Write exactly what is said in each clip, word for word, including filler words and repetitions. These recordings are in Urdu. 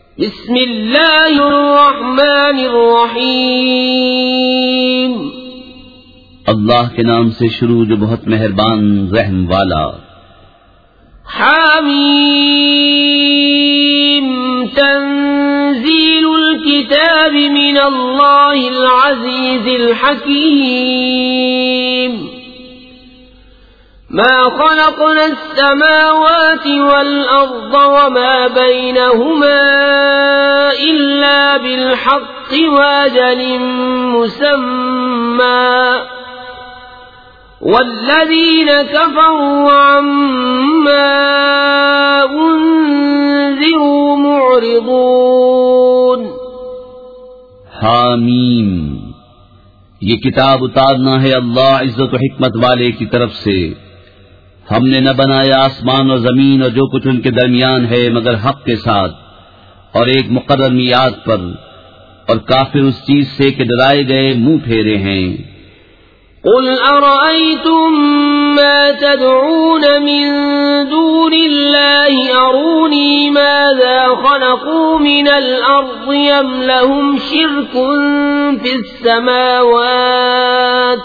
بسم اللہ الرحمن الرحیم. اللہ کے نام سے شروع جو بہت مہربان رحم والا. حامیم تنزیل الکتاب من اللہ العزیز الحکیم. ما خلقنا السماوات والأرض وما بينهما إلا بالحق وأجل مسمى والذين كفروا عما أنذروا معرضون. حامیم، یہ کتاب اتارنا ہے اللہ عزت و حکمت والے کی طرف سے. ہم نے نہ بنایا آسمان اور زمین اور جو کچھ ان کے درمیان ہے مگر حق کے ساتھ اور ایک مقرر میعاد پر، اور کافر اس چیز سے کہ ڈرائے گئے منہ پھیرے ہیں. قل ارأيتم ما تدعون من دون الله أروني ماذا خلقوا من الأرض أم لهم شرك في السماوات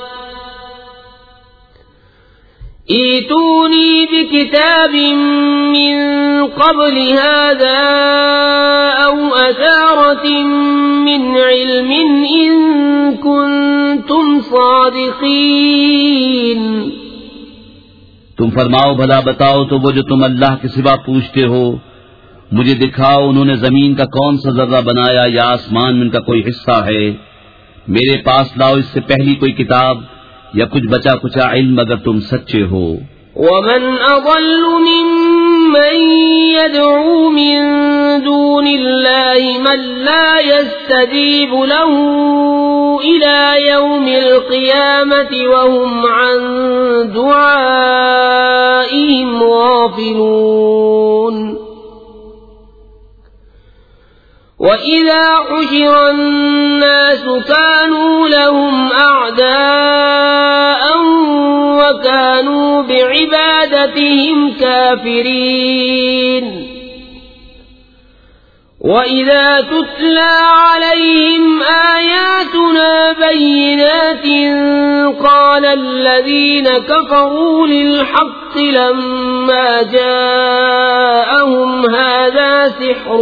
ائتوني بكتاب من قبل هذا أو أثارة من علم إن كنتم صادقين. تم فرماؤ بھلا بتاؤ تو وہ جو تم اللہ کے سوا پوچھتے ہو، مجھے دکھاؤ انہوں نے زمین کا کون سا ذرہ بنایا یا آسمان میں ان کا کوئی حصہ ہے. میرے پاس لاؤ اس سے پہلی کوئی کتاب یا کچھ بچا کچا علم اگر تم سچے ہو. ومن اضل ممن يدعو من دون الله من لا يستجيب له الى يوم القيامة وهم عن دعائهم غافلون. وَإِذَا حُشِرَ النَّاسُ كَانُوا لَهُمْ أَعْدَاءً وَكَانُوا بِعِبَادَتِهِمْ كَافِرِينَ. وَإِذَا تُتْلَى عَلَيْهِمْ آيَاتُنَا بَيِّنَاتٍ قَالَ الَّذِينَ كَفَرُوا لِلْحَقِّ لَمَّا جَاءَهُمْ هَذَا سِحْرٌ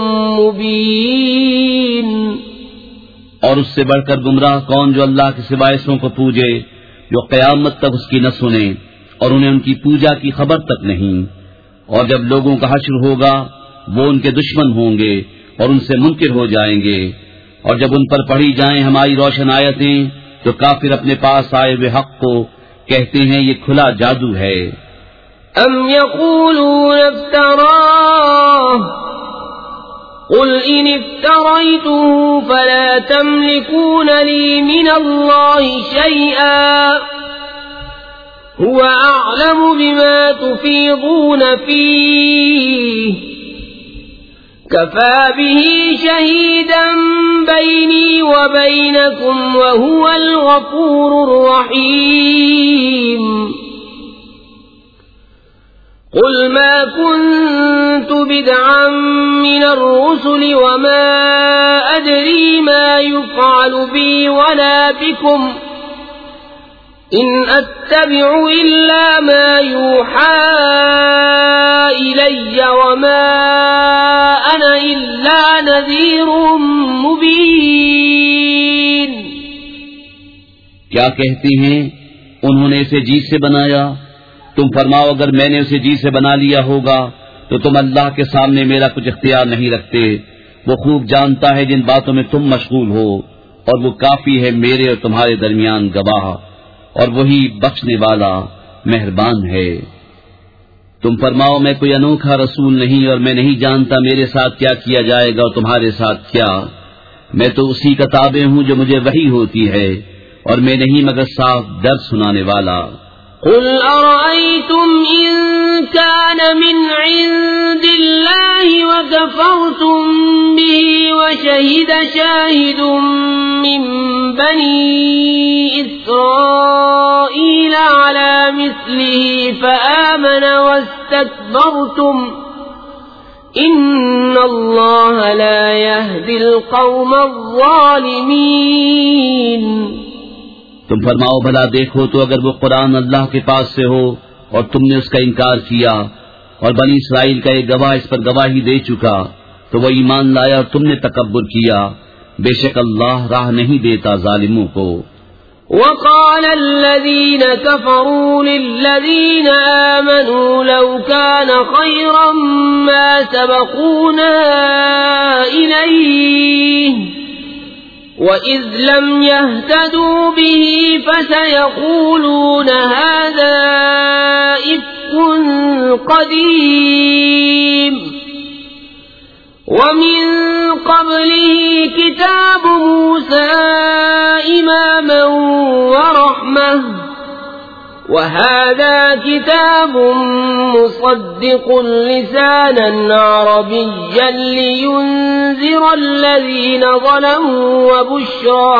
مُبِينٌ. اور اس سے بڑھ کر گمراہ کون جو اللہ کے سوائے ایسوں کو پوجے جو قیامت تک اس کی نہ سنے اور انہیں ان کی پوجا کی خبر تک نہیں. اور جب لوگوں کا حشر ہوگا وہ ان کے دشمن ہوں گے اور ان سے منکر ہو جائیں گے. اور جب ان پر پڑھی جائیں ہماری روشن آیتیں تو کافر اپنے پاس آئے ہوئے حق کو کہتے ہیں یہ کھلا جادو ہے. ام یقولون افتراہ قل ان افتریته فلا تملكون لي من الله شيئا هو اعلم بما تفيضون فيه كفى به شهيدا بيني وبينكم وهو الغفور الرحيم. قل ما كنت بدعا من الرسل وما أدري ما يفعل بي ولا بكم إن أتبع إلا ما يوحى إلي وما أنا إلا نذير مبين. کیا کہتے ہیں انہوں نے اسے جی سے بنایا؟ تم فرماؤ اگر میں نے اسے جی سے بنا لیا ہوگا تو تم اللہ کے سامنے میرا کچھ اختیار نہیں رکھتے. وہ خوب جانتا ہے جن باتوں میں تم مشغول ہو اور وہ کافی ہے میرے اور تمہارے درمیان گواہ، اور وہی بخشنے والا مہربان ہے. تم فرماؤ میں کوئی انوکھا رسول نہیں اور میں نہیں جانتا میرے ساتھ کیا کیا جائے گا اور تمہارے ساتھ کیا. میں تو اسی کا تابع ہوں جو مجھے وحی ہوتی ہے اور میں نہیں مگر صاف درد سنانے والا. قل أرأيتم إن كان من عند الله وكفرتم به وشهد شاهد من بني إسرائيل على مثله فآمن واستكبرتم إن الله لا يهدي القوم الظالمين. تم فرماؤ بھلا دیکھو تو اگر وہ قرآن اللہ کے پاس سے ہو اور تم نے اس کا انکار کیا اور بنی اسرائیل کا ایک گواہ اس پر گواہی دے چکا تو وہ ایمان لایا اور تم نے تکبر کیا، بے شک اللہ راہ نہیں دیتا ظالموں کو. وقال الذين كفروا للذين آمنوا لو كان خيرا ما سبقونا إليه وإذ لم يهتدوا به فسيقولون هذا إفك قديم ومن قبله كتاب موسى إماما ورحمة وهذا كتاب مصدق لسانا عربيا لينذر الذين ظلموا وبشرى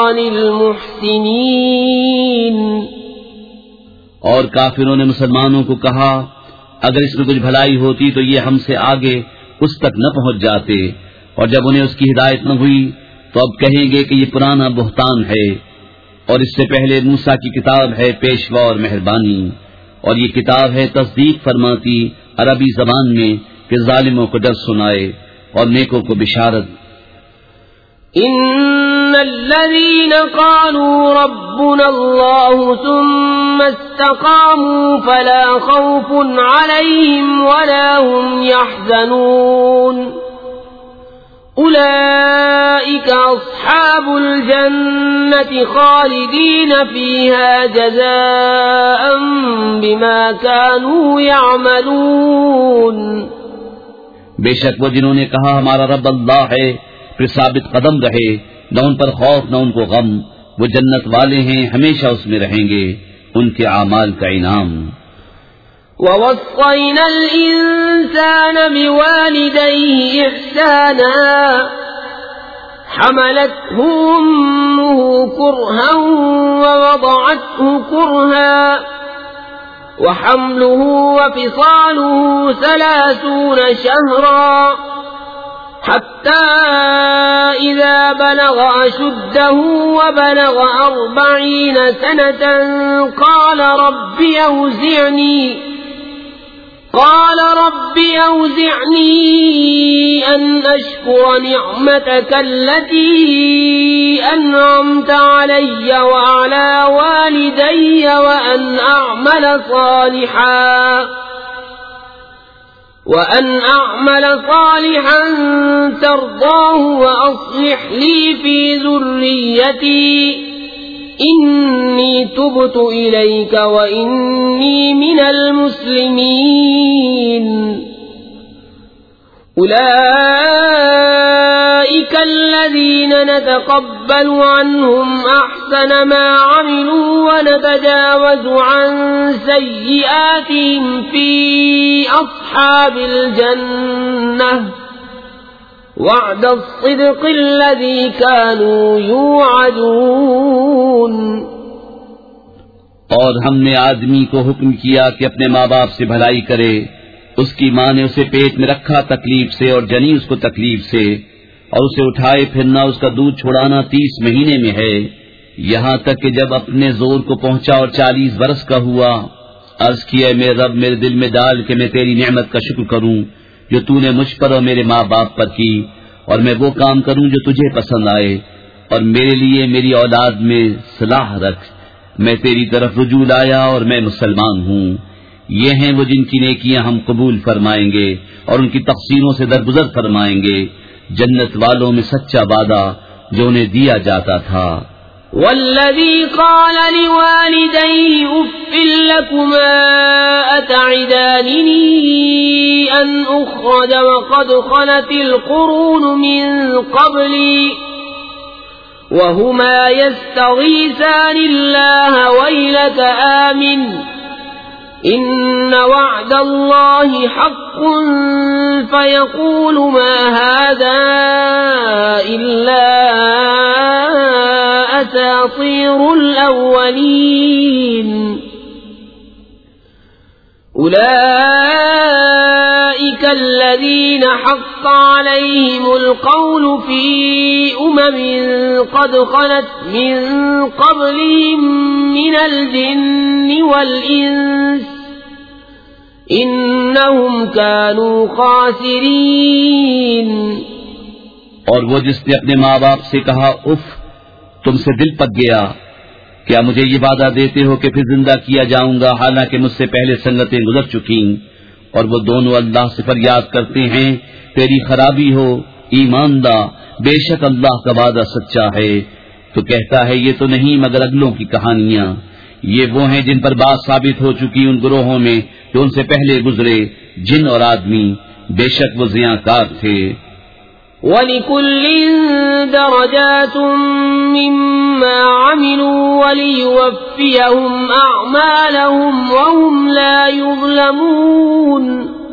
للمحسنين. اور کافروں نے مسلمانوں کو کہا اگر اس میں کچھ بھلائی ہوتی تو یہ ہم سے آگے اس تک نہ پہنچ جاتے، اور جب انہیں اس کی ہدایت نہ ہوئی تو اب کہیں گے کہ یہ پرانا بہتان ہے، اور اس سے پہلے موسیٰ کی کتاب ہے پیشوا اور مہربانی، اور یہ کتاب ہے تصدیق فرماتی عربی زبان میں کہ ظالموں کو ڈر سنائے اور نیکوں کو بشارت. ان الذين قالوا ربنا الله ثم استقاموا فلا خوف عليهم ولا هم يحزنون اولئك اصحاب الجنة خالدين فيها جزاء بما كانوا يعملون. بے شک وہ جنہوں نے کہا ہمارا رب اللہ ہے پھر ثابت قدم رہے، نہ ان پر خوف نہ ان کو غم، وہ جنت والے ہیں ہمیشہ اس میں رہیں گے، ان کے اعمال کا انعام. وَوَصَّيْنَا الْإِنسَانَ بِوَالِدَيْهِ إِحْسَانًا حَمَلَتْهُ أُمُّهُ كُرْهًا وَوَضَعَتْهُ كُرْهًا وَحَمْلُهُ وَفِصَالُهُ ثَلَاثُونَ شَهْرًا حتى إذا بلغ أشده وبلغ أربعين سنة قال رب أوزعني قال رب أوزعني أن أشكر نعمتك التي أنعمت علي وعلى والدي وأن أعمل صالحا وأن أعمل صالحا ترضاه وأصلح لي في ذريتي إني تبت إليك وإني من المسلمين. أولئك الذين نتقبل عنهم أحسن ما عملوا ونتجاوز عن سيئاتهم في أصحاب الجنة وعد الصدق الذي كانوا يوعدون. اور ہم نے آدمی کو حکم کیا کہ اپنے ماں باپ سے بھلائی کرے. اس کی ماں نے اسے پیٹ میں رکھا تکلیف سے اور جنی اس کو تکلیف سے، اور اسے اٹھائے پھرنا اس کا دودھ چھڑانا تیس مہینے میں ہے، یہاں تک کہ جب اپنے زور کو پہنچا اور چالیس برس کا ہوا، عرض کیا میرے رب میرے دل میں ڈال کہ میں تیری نعمت کا شکر کروں جو تو نے مجھ پر اور میرے ماں باپ پر کی، اور میں وہ کام کروں جو تجھے پسند آئے، اور میرے لیے میری اولاد میں صلاح رکھ، میں تیری طرف رجوع لایا اور میں مسلمان ہوں. یہ ہیں وہ جن کی نیکیاں ہم قبول فرمائیں گے اور ان کی تقسیموں سے درگزر فرمائیں گے، جنت والوں میں سچا وعدہ جو انہیں دیا جاتا تھا. والذي قال لوالديه أف لكما أتعدانني أن أخرج وقد خلت القرون من قبلي وهما يستغيثان الله ويلك آمن إن وعد الله حق فيقول ما هذا إلا أساطير الأولين أولئك كالذين حق عليهم القول في أمم قد خلت من قبلهم من الجن والإنس إنهم كانوا خاسرين۔ اور وہ جس نے اپنے ماں باپ سے کہا اف، تم سے دل پک گیا، کیا مجھے یہ وعدہ دیتے ہو کہ پھر زندہ کیا جاؤں گا حالانکہ مجھ سے پہلے سنگتیں گزر چکیں؟ اور وہ دونوں اللہ سے فریاد کرتے ہیں تیری خرابی ہو ایمان لا، بے شک اللہ کا وعدہ سچا ہے۔ تو کہتا ہے یہ تو نہیں مگر اگلوں کی کہانیاں، یہ وہ ہیں جن پر بات ثابت ہو چکی ان گروہوں میں جو ان سے پہلے گزرے، جن اور آدمی، بے شک وہ زیاں کار تھے۔ وَلِكُلٍّ دَرَجَاتٌ مِّمَّا عَمِلُوا وَلِيُوَفِّيَهُمْ أَعْمَالَهُمْ وَهُمْ لَا يُظْلَمُونَ۔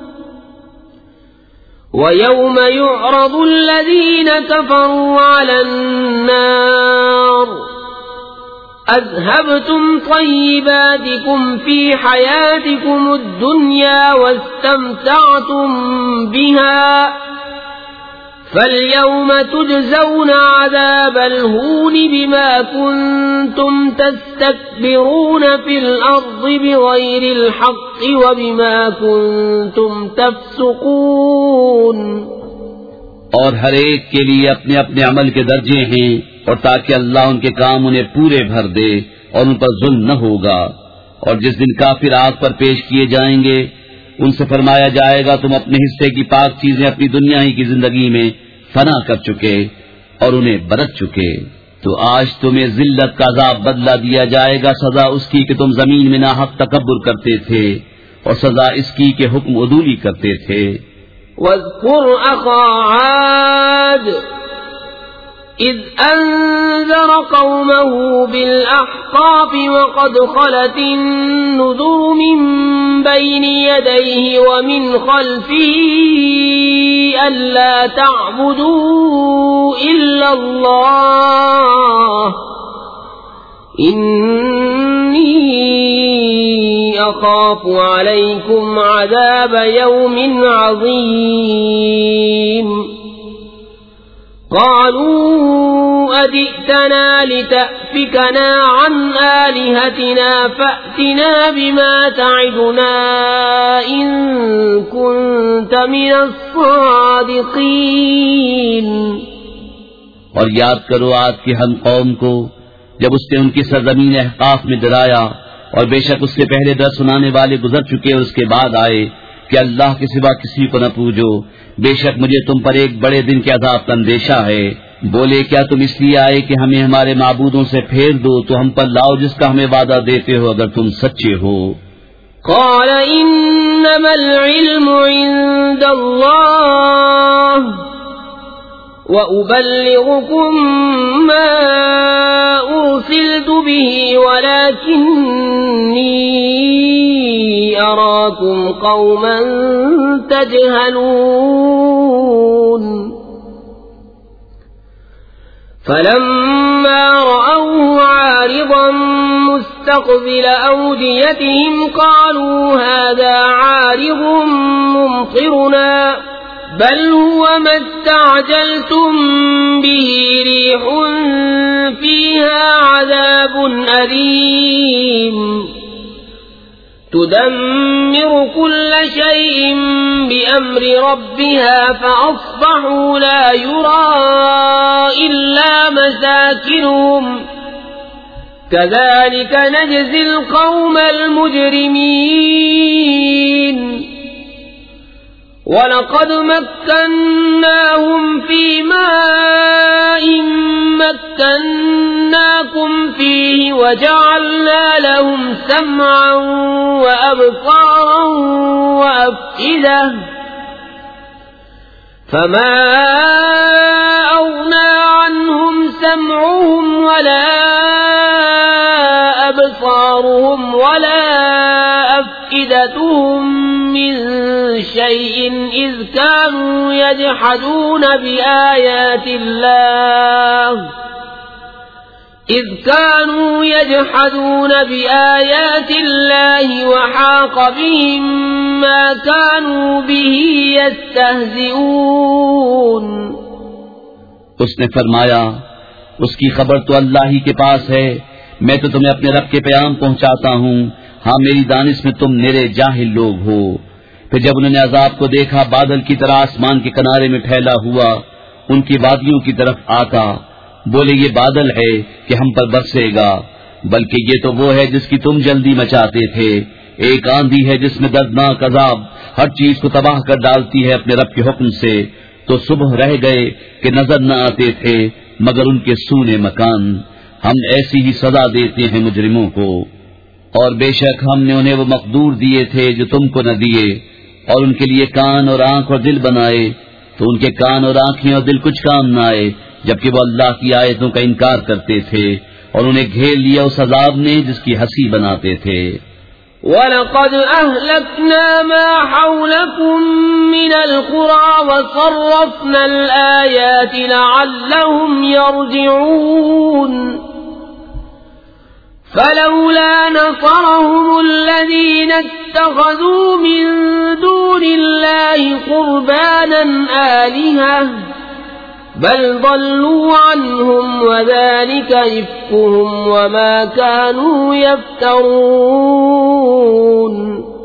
وَيَوْمَ يُعْرَضُ الَّذِينَ كَفَرُوا عَلَى النَّارِ أَذْهَبْتُمْ طَيِّبَاتِكُمْ فِي حَيَاتِكُمُ الدُّنْيَا وَاسْتَمْتَعْتُمْ بِهَا فَالْيَوْمَ تُجْزَوْنَ عَذَابَ الْهُونِ بِمَا كُنتُمْ تَسْتَكْبِرُونَ فِي الْأَرْضِ بِغَيْرِ الْحَقِّ وَبِمَا كُنتُمْ تَفْسُقُونَ۔ اور ہر ایک کے لیے اپنے اپنے عمل کے درجے ہیں، اور تاکہ اللہ ان کے کام انہیں پورے بھر دے اور ان پر ظلم نہ ہوگا۔ اور جس دن کافر آگ پر پیش کیے جائیں گے ان سے فرمایا جائے گا تم اپنے حصے کی پاک چیزیں اپنی دنیا ہی کی زندگی میں فنا کر چکے اور انہیں برت چکے، تو آج تمہیں ذلت کا عذاب بدلہ دیا جائے گا، سزا اس کی کہ تم زمین میں ناحق تکبر کرتے تھے، اور سزا اس کی کہ حکم عدولی کرتے تھے۔ وَاذْكُرْ أَخَا عَادٍ إِذْ أَنذَرَ قَوْمَهُ بِالْأَحْقَافِ وَقَدْ خَلَتِ النُّذُرُ مِنْ بَيْنِ يَدَيْهِ وَمِنْ خَلْفِهِ أَلَّا تَعْبُدُوا إِلَّا اللَّهَ إِنِّي أَخَافُ عَلَيْكُمْ عَذَابَ يَوْمٍ عَظِيمٍ۔ قالوا أجئتنا لتأفكنا عن آلهتنا فأتنا بما تعدنا إن كنت من الصادقين۔ اور یاد کرو آج کی ہم قوم کو جب اس نے ان کی سرزمین احقاف میں ڈرایا، اور بے شک اس سے پہلے ڈر سنانے والے گزر چکے اور اس کے بعد آئے کہ اللہ کے سوا کسی کو نہ پوجو، بے شک مجھے تم پر ایک بڑے دن کے عذاب کا اندیشہ ہے۔ بولے کیا تم اس لیے آئے کہ ہمیں ہمارے معبودوں سے پھیر دو، تو ہم پر لاؤ جس کا ہمیں وعدہ دیتے ہو اگر تم سچے ہو۔ قال انما العلم عند اللہ وأبلغكم ما أرسلت به ولكني أراكم قوما تجهلون۔ فلما رأوه عارضا مستقبل أوديتهم قالوا هذا عارض ممطرنا بل هو ما استعجلتم به ريح فيها عذاب أليم تدمر كل شيء بأمر ربها فأصبحوا لا يرى إلا مساكنهم كذلك نجزي القوم المجرمين۔ وَلَقَدْ مَكَّنَّاهُمْ فِي مَاءٍ مَكَّنَّاكُمْ فِيهِ وَجَعَلْنَا لَهُمْ سَمْعًا وَأَبْصَارًا وَأَفْئِدَةً فَمَا أَغْنَى عَنْهُمْ سَمْعُهُمْ وَلَا أَبْصَارُهُمْ وَلَا أَفْئِدَتُهُمْ من شيء إذ كانوا يجحدون بآيات الله إذ كانوا يجحدون بآيات الله وحاق بهم ما كانوا به يستهزئون. اس نے فرمایا اس کی خبر تو اللہ ہی کے پاس ہے، میں تو تمہیں اپنے رب کے پیغام پہنچاتا ہوں، ہاں میری دانش میں تم میرے جاہل لوگ ہو. پھر جب انہوں نے عذاب کو دیکھا بادل کی طرح آسمان کے کنارے میں پھیلا ہوا ان کی وادیوں کی طرف آتا، بولے یہ بادل ہے کہ ہم پر برسے گا، بلکہ یہ تو وہ ہے جس کی تم جلدی مچاتے تھے. ایک آندھی ہے جس میں دردناک عذاب ہر چیز کو تباہ کر ڈالتی ہے اپنے رب کے حکم سے. تو صبح رہ گئے کہ نظر نہ آتے تھے مگر ان کے سونے مکان. ہم ایسی ہی سزا دیتے ہیں مجرموں کو. اور بے شک ہم نے انہیں وہ مقدور دیے تھے جو تم کو نہ دیے، اور ان کے لیے کان اور آنکھ اور دل بنائے، تو ان کے کان اور آنکھیں اور دل کچھ کام نہ آئے جبکہ وہ اللہ کی آیتوں کا انکار کرتے تھے، اور انہیں گھیر لیا اس عذاب نے جس کی ہنسی بناتے تھے. وَلَقَدْ أَهْلَكْنَا مَا حَوْلَكُمْ مِنَ الْقُرَى وَصَرَّفْنَا الْآيَاتِ لَعَلَّهُمْ يَرْجِعُونَ. فَلَوْلَا نَصَرَهُمُ الَّذِينَ اتَّخَذُوا مِن دُونِ اللَّهِ قُرْبَانًا آلِهَةً بل ضلوا عنهم وذلك إفكهم وما كانوا يفترون.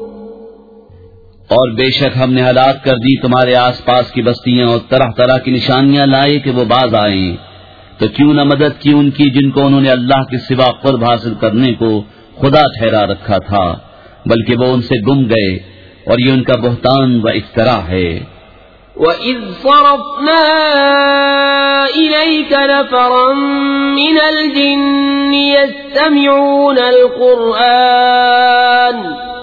اور بے شک ہم نے ہلاک کر دی تمہارے آس پاس کی بستیاں اور طرح طرح کی نشانیاں لائے کہ وہ باز آئیں، تو کیوں نہ مدد کی ان کی جن کو انہوں نے اللہ کے سوا قرب حاصل کرنے کو خدا ٹھہرا رکھا تھا، بلکہ وہ ان سے گم گئے، اور یہ ان کا بہتان و افترا ہے. وَإِذْ صَرَفْنَا إِلَيْكَ نَفَرًا مِنَ الْجِنِّ يَسْتَمِعُونَ الْقُرْآنَ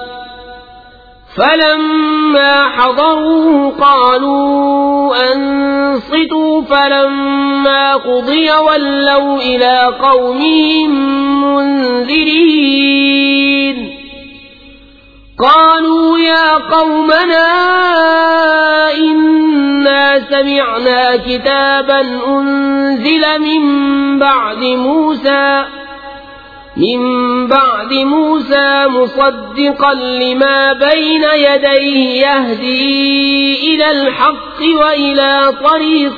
فَلَمَّا حَضَرُوهُ قَالُوا أَنصِتُوا فَلَمَّا قُضِيَ وَلَّوْا إِلَى قَوْمِهِمْ مُنذِرِينَ. قالوا يا قومنا إنا سمعنا كتابا أنزل من بعد موسى من بعد موسى مصدقا لما بين يديه يهدي إلى الحق وإلى طريق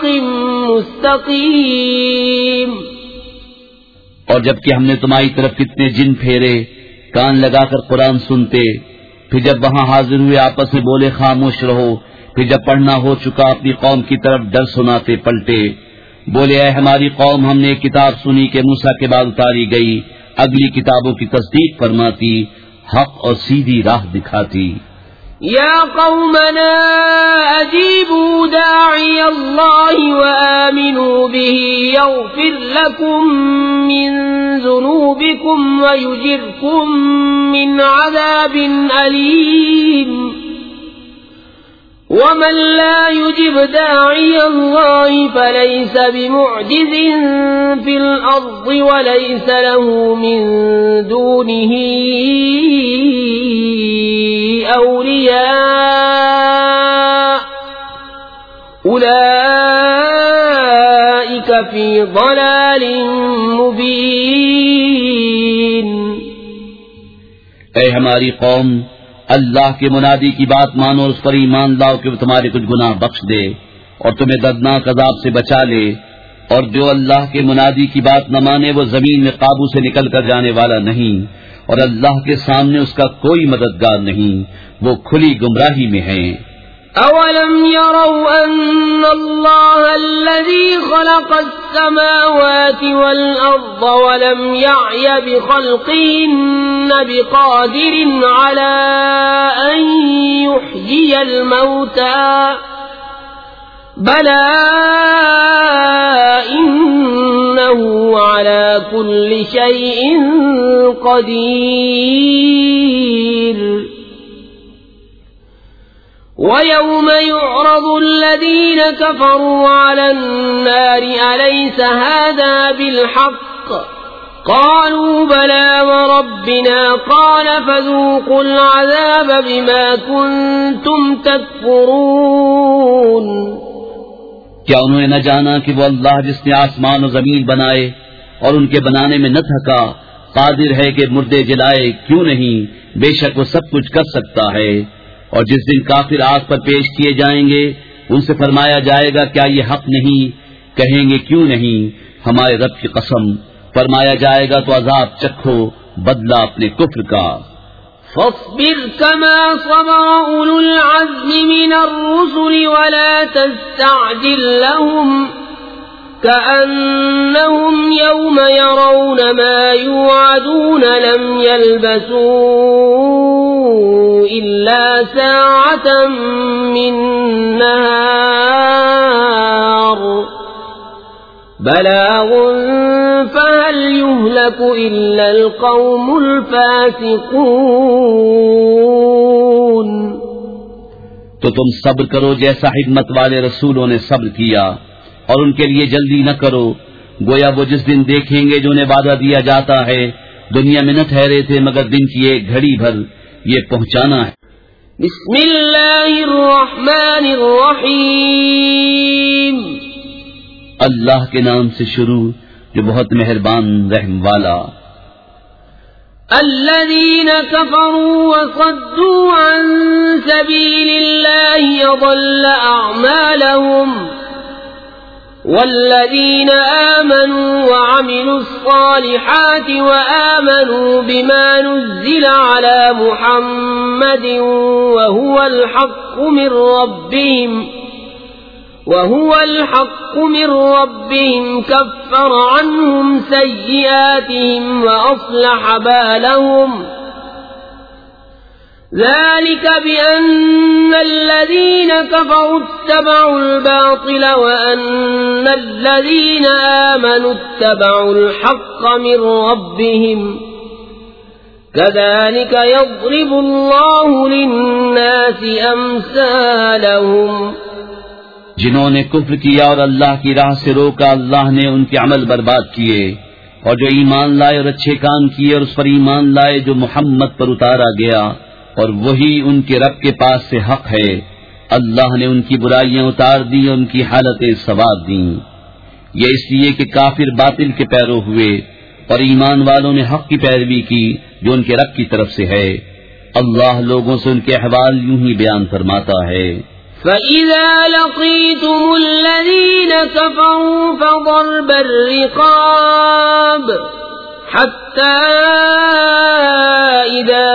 مستقيم. اور جبکہ ہم نے تمہاری طرف کتنے جن پھیرے کان لگا کر قرآن سنتے، پھر جب وہاں حاضر ہوئے آپس میں بولے خاموش رہو، پھر جب پڑھنا ہو چکا اپنی قوم کی طرف ڈر سناتے پلٹے، بولے اے ہماری قوم ہم نے ایک کتاب سنی کہ موسیٰ کے بعد اتاری گئی، اگلی کتابوں کی تصدیق فرماتی، حق اور سیدھی راہ دکھاتی. یا قومنا اجیبوا داعی اللہ وآمنوا به یغفر لکم من ذنوبکم ویجرکم من عذاب علیم. ومن لا يجب داعي الله فليس بمعجز في الأرض وليس له من دونه أولياء أولئك في ضلال مبين. اے ہماری قوم، اللہ کے منادی کی بات مانو اور اس پر ایمان لاؤ کہ وہ تمہارے کچھ گناہ بخش دے اور تمہیں دردناک عذاب سے بچا لے. اور جو اللہ کے منادی کی بات نہ مانے وہ زمین میں قابو سے نکل کر جانے والا نہیں، اور اللہ کے سامنے اس کا کوئی مددگار نہیں، وہ کھلی گمراہی میں ہیں. أَوَلَمْ يَرَوْا أَنَّ اللَّهَ الَّذِي خَلَقَ السَّمَاوَاتِ وَالْأَرْضَ وَلَمْ يَعْيَ بِخَلْقِهِنَّ بِقَادِرٍ عَلَىٰ أَن يُحْيِيَ الْمَوْتَىٰ بَلَىٰ إِنَّهُ عَلَىٰ كُلِّ شَيْءٍ قَدِيرٌ. وَيَوْمَ يُعْرَضُ الَّذِينَ كَفَرُوا عَلَى النَّارِ أَلَيْسَ هَٰذَا بِالْحَقِّ قَالُوا بَلَىٰ وَرَبِّنَا قَالَ فَذُوقُوا الْعَذَابَ بِمَا كُنتُمْ تَكْفُرُونَ. کیا انہوں نے نہ جانا کہ وہ اللہ جس نے آسمان و زمین بنائے اور ان کے بنانے میں نہ تھکا، قادر ہے کہ مردے جلائے، کیوں نہیں، بے شک وہ سب کچھ کر سکتا ہے۔ اور جس دن کافر آگ پر پیش کیے جائیں گے ان سے فرمایا جائے گا کیا یہ حق نہیں؟ کہیں گے کیوں نہیں، ہمارے رب کی قسم۔ فرمایا جائے گا تو عذاب چکھو، بدلہ اپنے کفر کا۔ فاصبر كما صبر أولو العزم من الرسل ولا تستعجل لهم كأنهم يوم يرون ما يوعدون لم يلبثوا إلا ساعة من نهار بلاغ فهل يهلك إلا القوم الفاسقون۔ تو تم صبر کرو جیسا حکمت والے رسولوں نے صبر کیا، اور ان کے لیے جلدی نہ کرو، گویا وہ جس دن دیکھیں گے جو انہیں وعدہ دیا جاتا ہے، دنیا میں نہ ٹھہرے تھے مگر دن کی ایک گھڑی بھر، یہ پہنچانا ہے۔ بسم اللہ الرحمن الرحیم، اللہ کے نام سے شروع جو بہت مہربان رحم والا۔ الذين كفروا وصدوا عن سبيل الله أضل أعمالهم والذين آمنوا وعملوا الصالحات وآمنوا بما نزل على محمد وهو الحق من ربهم وهو الحق من ربهم كفر عنهم سيئاتهم وأصلح بالهم ذلك بأن الذين كفروا اتبعوا الباطل وأن الذين آمنوا اتبعوا الحق من ربهم كذلك يضرب الله للناس أمثالهم۔ جنہوں نے کفر کیا اور اللہ کی راہ سے روکا، اللہ نے ان کے عمل برباد کیے، اور جو ایمان لائے اور اچھے کام کیے اور اس پر ایمان لائے جو محمد پر اتارا گیا، اور وہی ان کے رب کے پاس سے حق ہے، اللہ نے ان کی برائیاں اتار دی اور ان کی حالتیں سنوار دیں۔ یہ اس لیے کہ کافر باطل کے پیرو ہوئے اور ایمان والوں نے حق کی پیروی کی جو ان کے رب کی طرف سے ہے۔ اللہ لوگوں سے ان کے احوال یوں ہی بیان فرماتا ہے۔ فَإِذَا لَقِيتُمُ الَّذِينَ كَفَرُوا فَضَرْبَ الرِّقَابِ حَتَّى إِذَا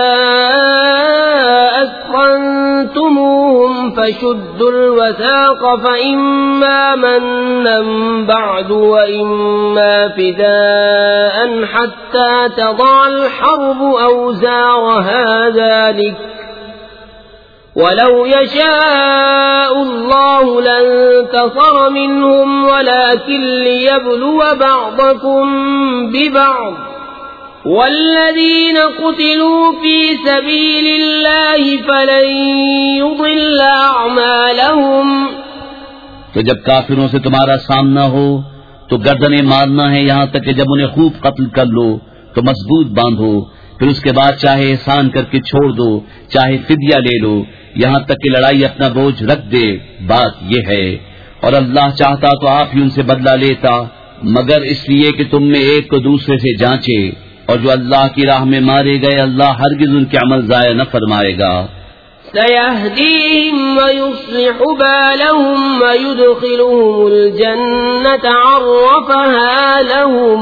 أَثْخَنتُمُوهُمْ فَشُدُّوا الْوَثَاقَ فَإِمَّا مَنًّا بَعْدُ وَإِمَّا فِدَاءً حَتَّى تَضَعَ الْحَرْبُ أَوْزَارَهَا ذَلِكَ وَلَوْ يَشَاءُ اللَّهُ لَانتَصَرَ مِنْهُمْ وَلَكِنْ لِيَبْلُوَ بَعْضَكُمْ بِبَعْضٍ وَالَّذِينَ قُتِلُوا فِي سَبِيلِ اللَّهِ فَلَنْ يُضِلَّ أَعْمَالَهُمْ۔ تو جب کافروں سے تمہارا سامنا ہو تو گردنیں مارنا ہے یہاں تک کہ جب انہیں خوب قتل کر لو تو مضبوط باندھو، پھر اس کے بعد چاہے احسان کر کے چھوڑ دو، چاہے فدیہ لے لو، یہاں تک کہ لڑائی اپنا بوجھ رکھ دے۔ بات یہ ہے، اور اللہ چاہتا تو آپ ہی ان سے بدلہ لیتا، مگر اس لیے کہ تم میں ایک کو دوسرے سے جانچے، اور جو اللہ کی راہ میں مارے گئے اللہ ہرگز ان کے عمل ضائع نہ فرمائے گا۔ سيهديهم ويصلح بالهم ويدخلهم الجنة عرفها لهم۔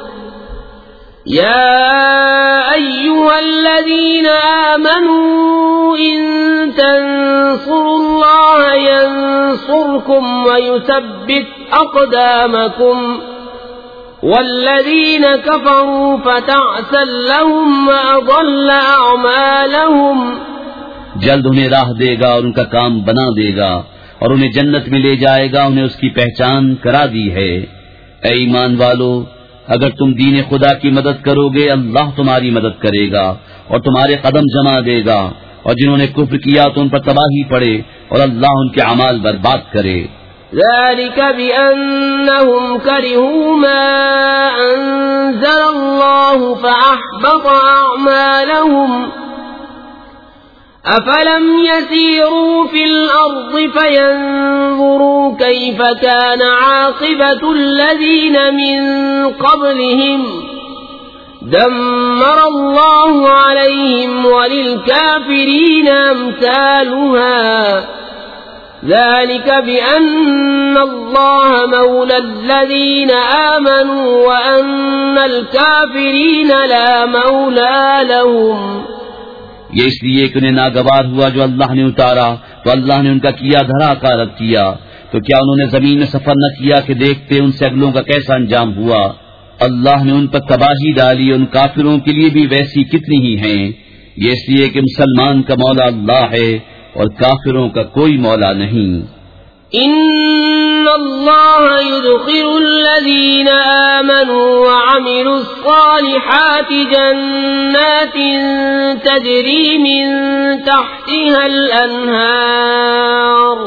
يا أيها الذين آمنوا إن تنصروا الله ينصركم ويثبت أقدامكم والذين كفروا فتعسا لهم وأضل أعمالهم۔ جلد انہیں راہ دے گا اور ان کا کام بنا دے گا اور انہیں جنت میں لے جائے گا، انہیں اس کی پہچان کرا دی ہے۔ اے ایمان والو، اگر تم دین خدا کی مدد کرو گے اللہ تمہاری مدد کرے گا اور تمہارے قدم جما دے گا، اور جنہوں نے کفر کیا تو ان پر تباہی پڑے اور اللہ ان کے اعمال برباد کرے۔ ذلك بأنهم كرهوا ما أنزل الله فأحبط أعمالهم أفلم يسيروا في الأرض فينظروا كيف كان عاقبة الذين من قبلهم دمر الله عليهم وللكافرين أمثالها ذلك بأن الله مولى الذين آمنوا وأن الكافرين لا مولى لهم. یہ اس لیے کہ انہیں ناگوار ہوا جو اللہ نے اتارا تو اللہ نے ان کا کیا دھرا کارت کیا، تو کیا انہوں نے زمین میں سفر نہ کیا کہ دیکھتے ان سے اگلوں کا کیسا انجام ہوا. اللہ نے ان پر تباہی ڈالی، ان کافروں کے لیے بھی ویسی کتنی ہی ہیں. یہ اس لیے کہ مسلمان کا مولا اللہ ہے اور کافروں کا کوئی مولا نہیں. ان اللہ يدخل الذین آمنوا وعملوا الصالحات جنات تجری من تحتها الانہار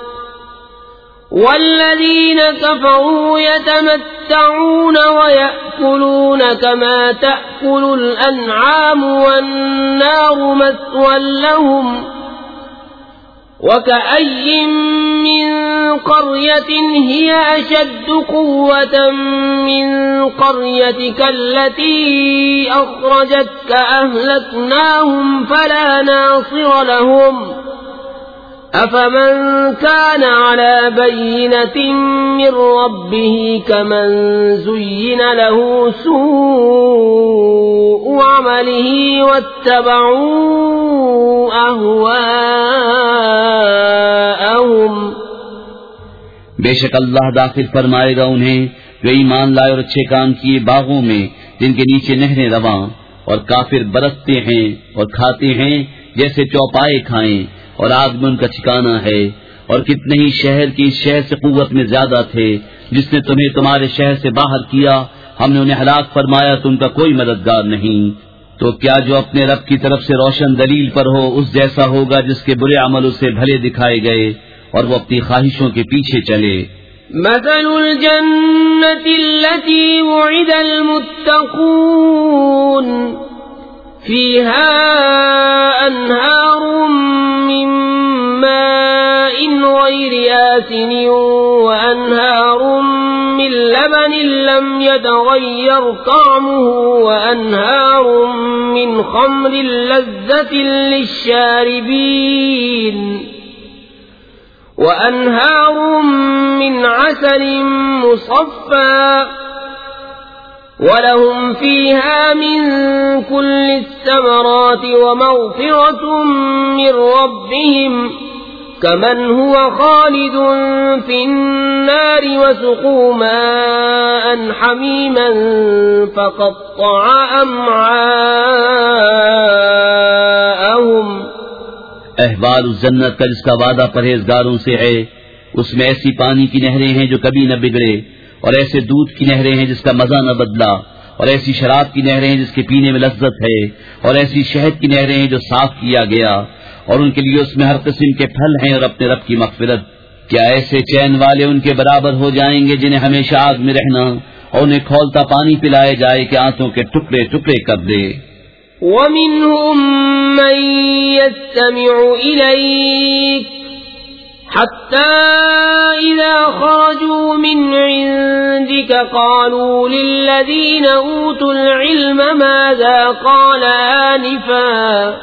والذین كفروا يتمتعون ويأكلون كما تأكل الأنعام والنار مثوى لهم وكأي من قرية هي أشد قوة من قريتك التي أخرجتك أهلكناهم فلا ناصر لهم أفمن كان على بينة من ربه كمن زين له سوء عمله واتبعوا أهواءهم. بے شک اللہ داخل فرمائے گا انہیں جو ایمان لائے اور اچھے کام کیے باغوں میں جن کے نیچے نہریں رواں، اور کافر برتتے ہیں اور کھاتے ہیں جیسے چوپائے کھائیں، اور آگ میں ان کا ٹھکانہ ہے. اور کتنے ہی شہر کی اس شہر سے قوت میں زیادہ تھے جس نے تمہیں تمہارے شہر سے باہر کیا، ہم نے انہیں ہلاک فرمایا تو ان کا کوئی مددگار نہیں. تو کیا جو اپنے رب کی طرف سے روشن دلیل پر ہو اس جیسا ہوگا جس کے برے عمل اسے بھلے دکھائے گئے اور وہ اپنی خواہشوں کے پیچھے چلے. مثل الجنة التي وعد المتقون فيها أنهار من ماء غير آسن وأنهار من لبن لم يتغير طعمه وأنهار من خمر لذة للشاربين وأنهار من عسل مصفى ولهم فيها من كل الثمرات ومغفرة من ربهم كمن هو خالد في النار وسقوا ماء حميما فقطع أمعاءهم. احوال اس جنت کا جس کا وعدہ پرہیزگاروں سے ہے، اس میں ایسی پانی کی نہریں ہیں جو کبھی نہ بگڑے، اور ایسے دودھ کی نہریں ہیں جس کا مزہ نہ بدلا، اور ایسی شراب کی نہریں ہیں جس کے پینے میں لذت ہے، اور ایسی شہد کی نہریں ہیں جو صاف کیا گیا، اور ان کے لیے اس میں ہر قسم کے پھل ہیں اور اپنے رب کی مغفرت. کیا ایسے چین والے ان کے برابر ہو جائیں گے جنہیں ہمیشہ آگ میں رہنا اور انہیں کھولتا پانی پلائے جائے کہ آنتوں کے ٹکڑے ٹکڑے کر دے. وَمِنْهُمْ مَنْ يَسْتَمِعُ إِلَيْكَ حَتَّى إِذَا خَرَجُوا مِنْ عِنْدِكَ قَالُوا لِلَّذِينَ أُوتُوا الْعِلْمَ مَاذَا قَالَ آنِفًا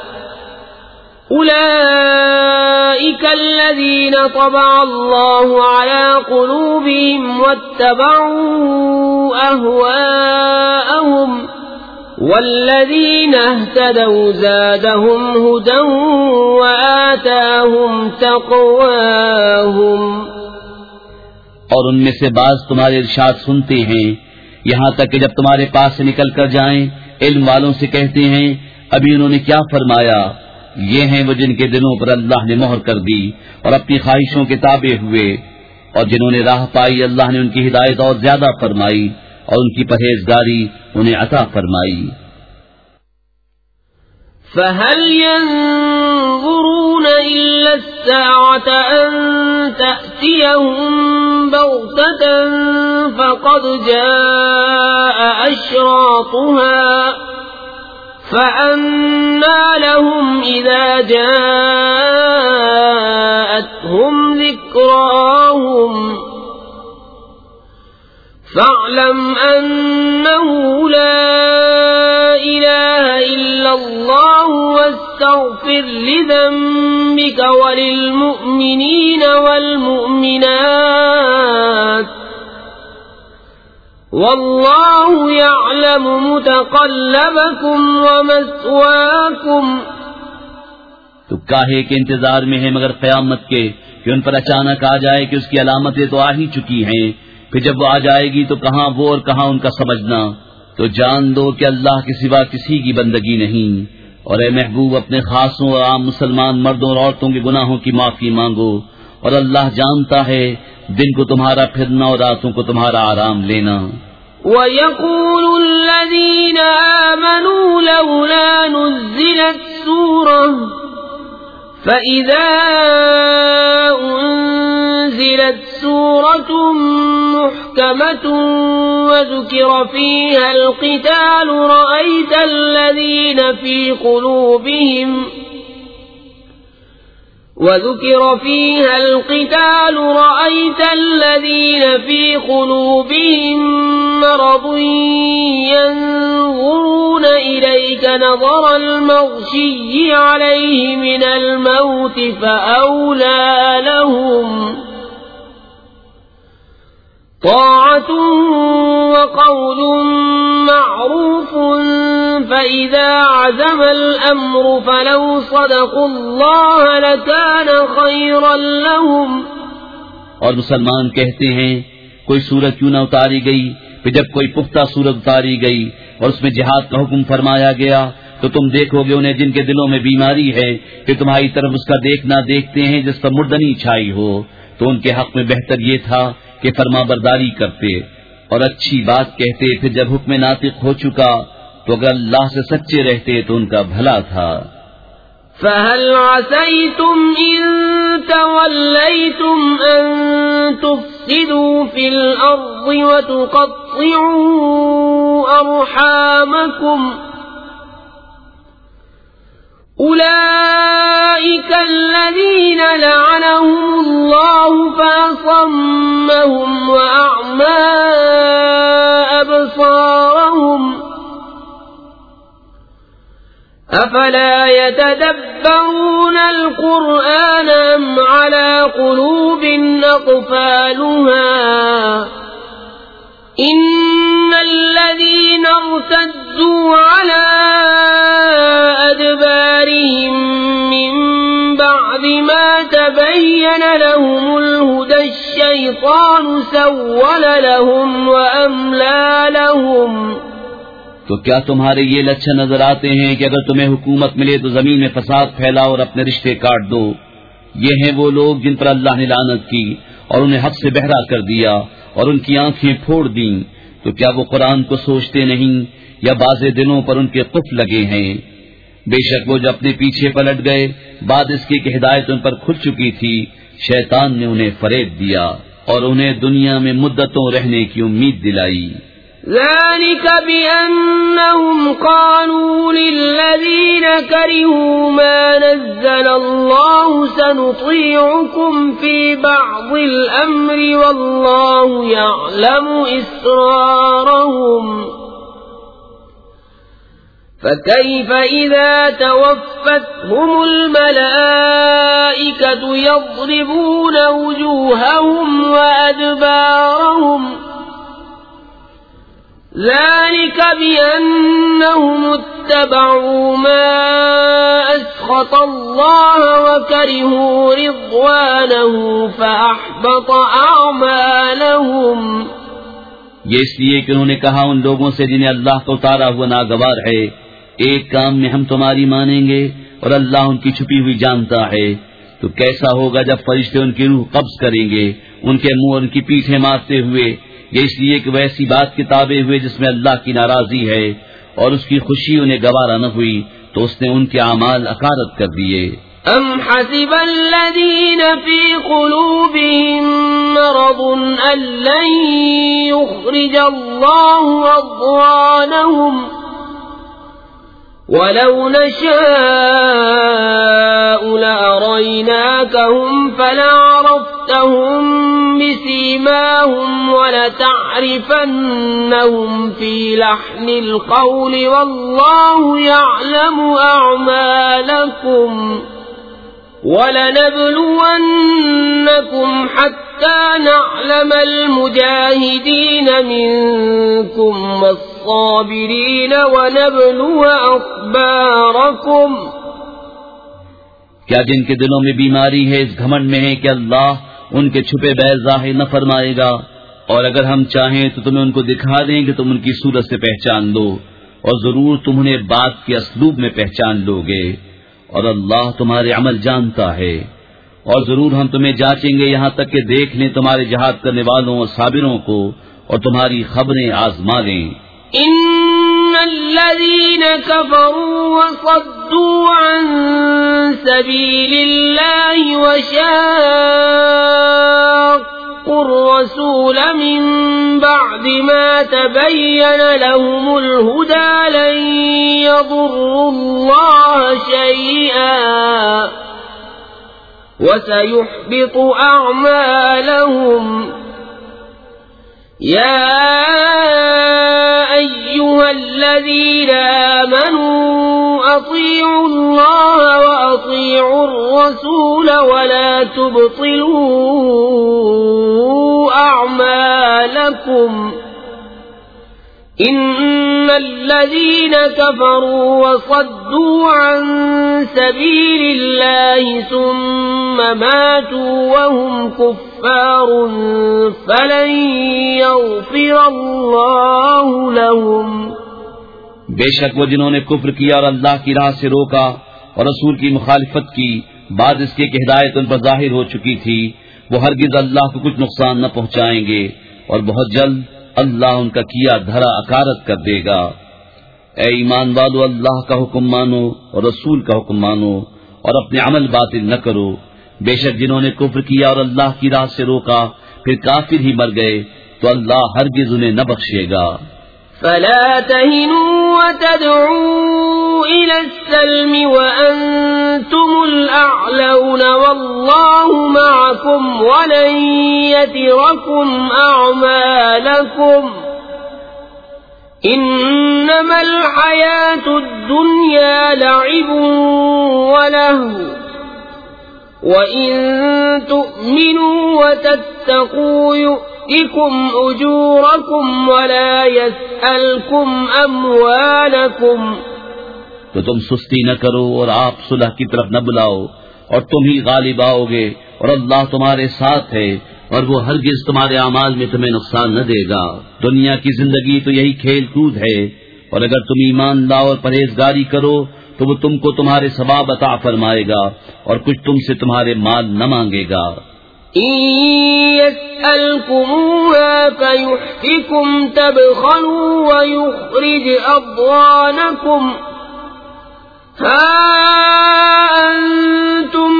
أُولَئِكَ الَّذِينَ طَبَعَ اللَّهُ عَلَى قُلُوبِهِمْ وَاتَّبَعُوا أَهْوَاءَهُمْ والذین اہتدوا زادهم ہدی وآتاهم تقواهم. اور ان میں سے بعض تمہارے ارشاد سنتے ہیں یہاں تک کہ جب تمہارے پاس سے نکل کر جائیں علم والوں سے کہتے ہیں ابھی انہوں نے کیا فرمایا. یہ ہیں وہ جن کے دلوں پر اللہ نے مہر کر دی اور اپنی خواہشوں کے تابع ہوئے، اور جنہوں نے راہ پائی اللہ نے ان کی ہدایت اور زیادہ فرمائی اور ان کی پرہیزگاری انہیں عطا فرمائی. فَهَلْ يَنظُرُونَ إِلَّا السَّاعَةَ أَن تَأْتِيَهُم بَغْتَةً فَقَدْ جَاءَ أَشْرَاطُهَا فأنى لهم إذا جاءتهم ذكراهم فاعلم أنه لا إله إلا الله واستغفر لذنبك وللمؤمنين والمؤمنات واللہ یعلم متقلبکم ومثواکم. تو کاہے کے انتظار میں ہے مگر قیامت کے کہ ان پر اچانک آ جائے کہ اس کی علامتیں تو آ ہی چکی ہیں، پھر جب وہ آ جائے گی تو کہاں وہ اور کہاں ان کا سمجھنا. تو جان دو کہ اللہ کے سوا کسی کی بندگی نہیں، اور اے محبوب اپنے خاصوں اور عام مسلمان مردوں اور عورتوں کے گناہوں کی معافی مانگو، اور اللہ جانتا ہے دن کو تمہارا پھرنا اور راتوں کو تمہارا آرام لینا. وَيَقُولُ الَّذِينَ آمَنُوا لَوْلَا نُزِّلَتْ سُورَةٌ فَإِذَا أُنزِلَتْ سُورَةٌ مُحْكَمَةٌ وَذُكِرَ فِيهَا الْقِتَالُ رَأَيْتَ الَّذِينَ فِي قُلُوبِهِمْ وَذُكِرَ فِيهَا الْقِتَالُ رَأَيْتَ الَّذِينَ فِي قُلُوبِهِم مَّرَضٌ يَنظُرُونَ إِلَيْكَ نَظَرَ الْمَغْشِيِّ عَلَيْهِ مِنَ الْمَوْتِ فَأَوْلَىٰ لَهُمْ طاعة وقول معروف فإذا عزم الأمر فلو صدقوا الله لكان خيرا لهم. اور مسلمان کہتے ہیں کوئی سورت کیوں نہ اتاری گئی، پھر جب کوئی پختہ سورت اتاری گئی اور اس میں جہاد کا حکم فرمایا گیا تو تم دیکھو گے انہیں جن کے دلوں میں بیماری ہے کہ تمہاری طرف اس کا دیکھنا دیکھتے ہیں جس پر مردنی چھائی ہو، تو ان کے حق میں بہتر یہ تھا کہ فرما برداری کرتے اور اچھی بات کہتے. پھر جب حکم ناطق ہو چکا تو اگر اللہ سے سچے رہتے تو ان کا بھلا تھا. فَهَلْ عَسَيْتُمْ إِن تَوَلَّيْتُمْ أَن تُفْسِدُوا فِي الْأَرْضِ وَتُقَطِّعُوا أَرْحَامَكُمْ أولئك الذين لعنهم الله فأصمهم وأعمى أبصارهم أفلا يتدبرون القرآن أم على قلوب أقفالها إن الذين ارتدوا على أدبارهم من بعد ما تبين لهم الهدى الشيطان سول لهم وأملى لهم. تو کیا تمہارے یہ لچھن نظر آتے ہیں کہ اگر تمہیں حکومت ملے تو زمین میں فساد پھیلاؤ اور اپنے رشتے کاٹ دو؟ یہ ہیں وہ لوگ جن پر اللہ نے لعنت کی اور انہیں حق سے بہرا کر دیا اور ان کی آنکھیں پھوڑ دیں. تو کیا وہ قرآن کو سوچتے نہیں یا بعض دنوں پر ان کے قفل لگے ہیں؟ بے شک وہ جو اپنے پیچھے پلٹ گئے بعد اس کی کہ ہدایت ان پر کھل چکی تھی، شیطان نے انہیں فریب دیا اور انہیں دنیا میں مدتوں رہنے کی امید دلائی. ذلك بأنهم قالوا للذين كرهوا ما نزل الله سنطيعكم في بعض الأمر والله يعلم إسرارهم فكيف إذا توفتهم الملائكة يضربون وجوههم وأدبارهم ذلك بأنهم اتبعوا ما أسخط الله وكرهوا رضوانه فأحبط أعمالهم. یہ اس لیے کہ انہوں نے کہا ان لوگوں سے جنہیں اللہ کا اتارا ہوا ناگوار ہے، ایک کام میں ہم تمہاری مانیں گے اور اللہ ان کی چھپی ہوئی جانتا ہے. تو کیسا ہوگا جب فرشتے ان کی روح قبض کریں گے ان کے منہ اور ان کی پیٹھیں مارتے ہوئے، یہ اس لیے کہ وہ ایسی بات کے تابع ہوئے جس میں اللہ کی ناراضی ہے اور اس کی خوشی انہیں گوارا نہ ہوئی تو اس نے ان کے اعمال اکارت کر دیے. ام حسب الذين في قلوبهم مرض ان لن يخرج الله اضغانهم وَلَوْ نَشَاءُ لَأَرَيْنَاكَهُمْ فَلَعَرَفْتَهُمْ بِسِيمَاهُمْ وَلَتَعْرِفَنَّهُمْ فِي لَحْنِ الْقَوْلِ وَاللَّهُ يَعْلَمُ أَعْمَالَكُمْ وَلَنَبْلُوَنَّكُمْ حَتَّى نَعْلَمَ الْمُجَاهِدِينَ مِنكُمْ وَالصَّابِرِينَ وَنَبْلُوَ أَخْبَارَكُمْ. کیا جن کے دلوں میں بیماری ہے اس گھمنڈ میں ہے کہ اللہ ان کے چھپے بیل ظاہر نہ فرمائے گا، اور اگر ہم چاہیں تو تمہیں ان کو دکھا دیں کہ تم ان کی صورت سے پہچان لو، اور ضرور تم انہیں بات کے اسلوب میں پہچان لو گے، اور اللہ تمہارے عمل جانتا ہے. اور ضرور ہم تمہیں جانچیں گے یہاں تک کہ دیکھ لیں تمہارے جہاد کرنے والوں اور صابروں کو، اور تمہاری خبریں آزما لیں. ان الذين كفروا وصدوا عن سبيل الله وشاقوا الرسول من بعد ما تبين لهم الهدى لن يضروا الله شيئا وسيحبط أعمالهم. يا أيها الذين آمنوا أطيعوا الله وأطيعوا الرسول ولا تبطلوا أعمالكم. إن الذين كفروا وصدوا عن سبيل الله ثم ماتوا وهم كفار فلن يغفر الله لهم. بے شک وہ جنہوں نے کفر کیا اور اللہ کی راہ سے روکا اور رسول کی مخالفت کی بعد اس کے کہ ہدایت ان پر ظاہر ہو چکی تھی، وہ ہرگز اللہ کو کچھ نقصان نہ پہنچائیں گے، اور بہت جلد اللہ ان کا کیا دھرا اکارت کر دے گا. اے ایمان والو، اللہ کا حکم مانو اور رسول کا حکم مانو اور اپنے عمل باطل نہ کرو. بے شک جنہوں نے کفر کیا اور اللہ کی راہ سے روکا پھر کافر ہی مر گئے تو اللہ ہرگز انہیں نہ بخشے گا. فلا تهنوا وتدعوا إلى السلم وأنتم الأعلون والله معكم ولن يتركم أعمالكم. إنما الحياة الدنيا لعب ولهو وإن تؤمنوا وتتقوا يؤتكم أجوركم ولا يسألكم أموالكم. تو تم سستی نہ کرو اور آپ صلح کی طرف نہ بلاؤ، اور تم ہی غالب آؤ گے، اور اللہ تمہارے ساتھ ہے، اور وہ ہرگز تمہارے اعمال میں تمہیں نقصان نہ دے گا. دنیا کی زندگی تو یہی کھیل کود ہے، اور اگر تم ایمان لاؤ اور پرہیزگاری کرو تو وہ تم کو تمہارے ثواب عطا فرمائے گا اور کچھ تم سے تمہارے مال نہ مانگے گا. إن يسألكموها فيحفكم تبخلوا ويخرج أضغانكم. ها أنتم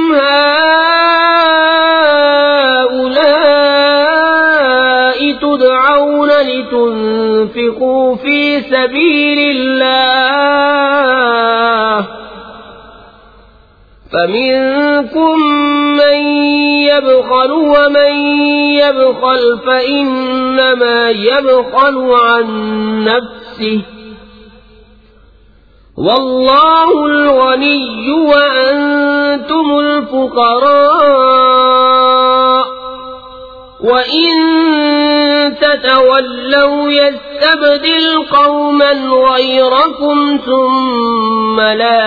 هؤلاء تدعون لتنفقوا في سبيل الله فمنكم من يبخل ومن يبخل فإنما يبخل عن نفسه والله الغني وأنتم الفقراء وإن تتولوا يستبدل قوما غيركم ثم لا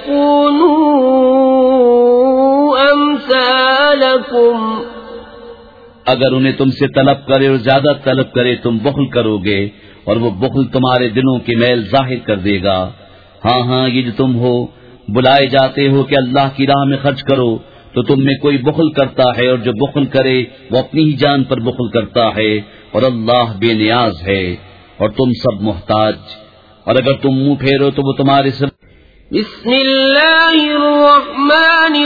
يكونوا أمثالكم. اگر انہیں تم سے طلب کرے اور زیادہ طلب کرے تم بخل کرو گے، اور وہ بخل تمہارے دلوں کے میل ظاہر کر دے گا. ہاں ہاں یہ جو تم ہو بلائے جاتے ہو کہ اللہ کی راہ میں خرچ کرو، تو تم میں کوئی بخل کرتا ہے، اور جو بخل کرے وہ اپنی ہی جان پر بخل کرتا ہے، اور اللہ بے نیاز ہے اور تم سب محتاج. اور اگر تم منہ پھیرو تو وہ تمہارے سب. بسم اللہ الرحمن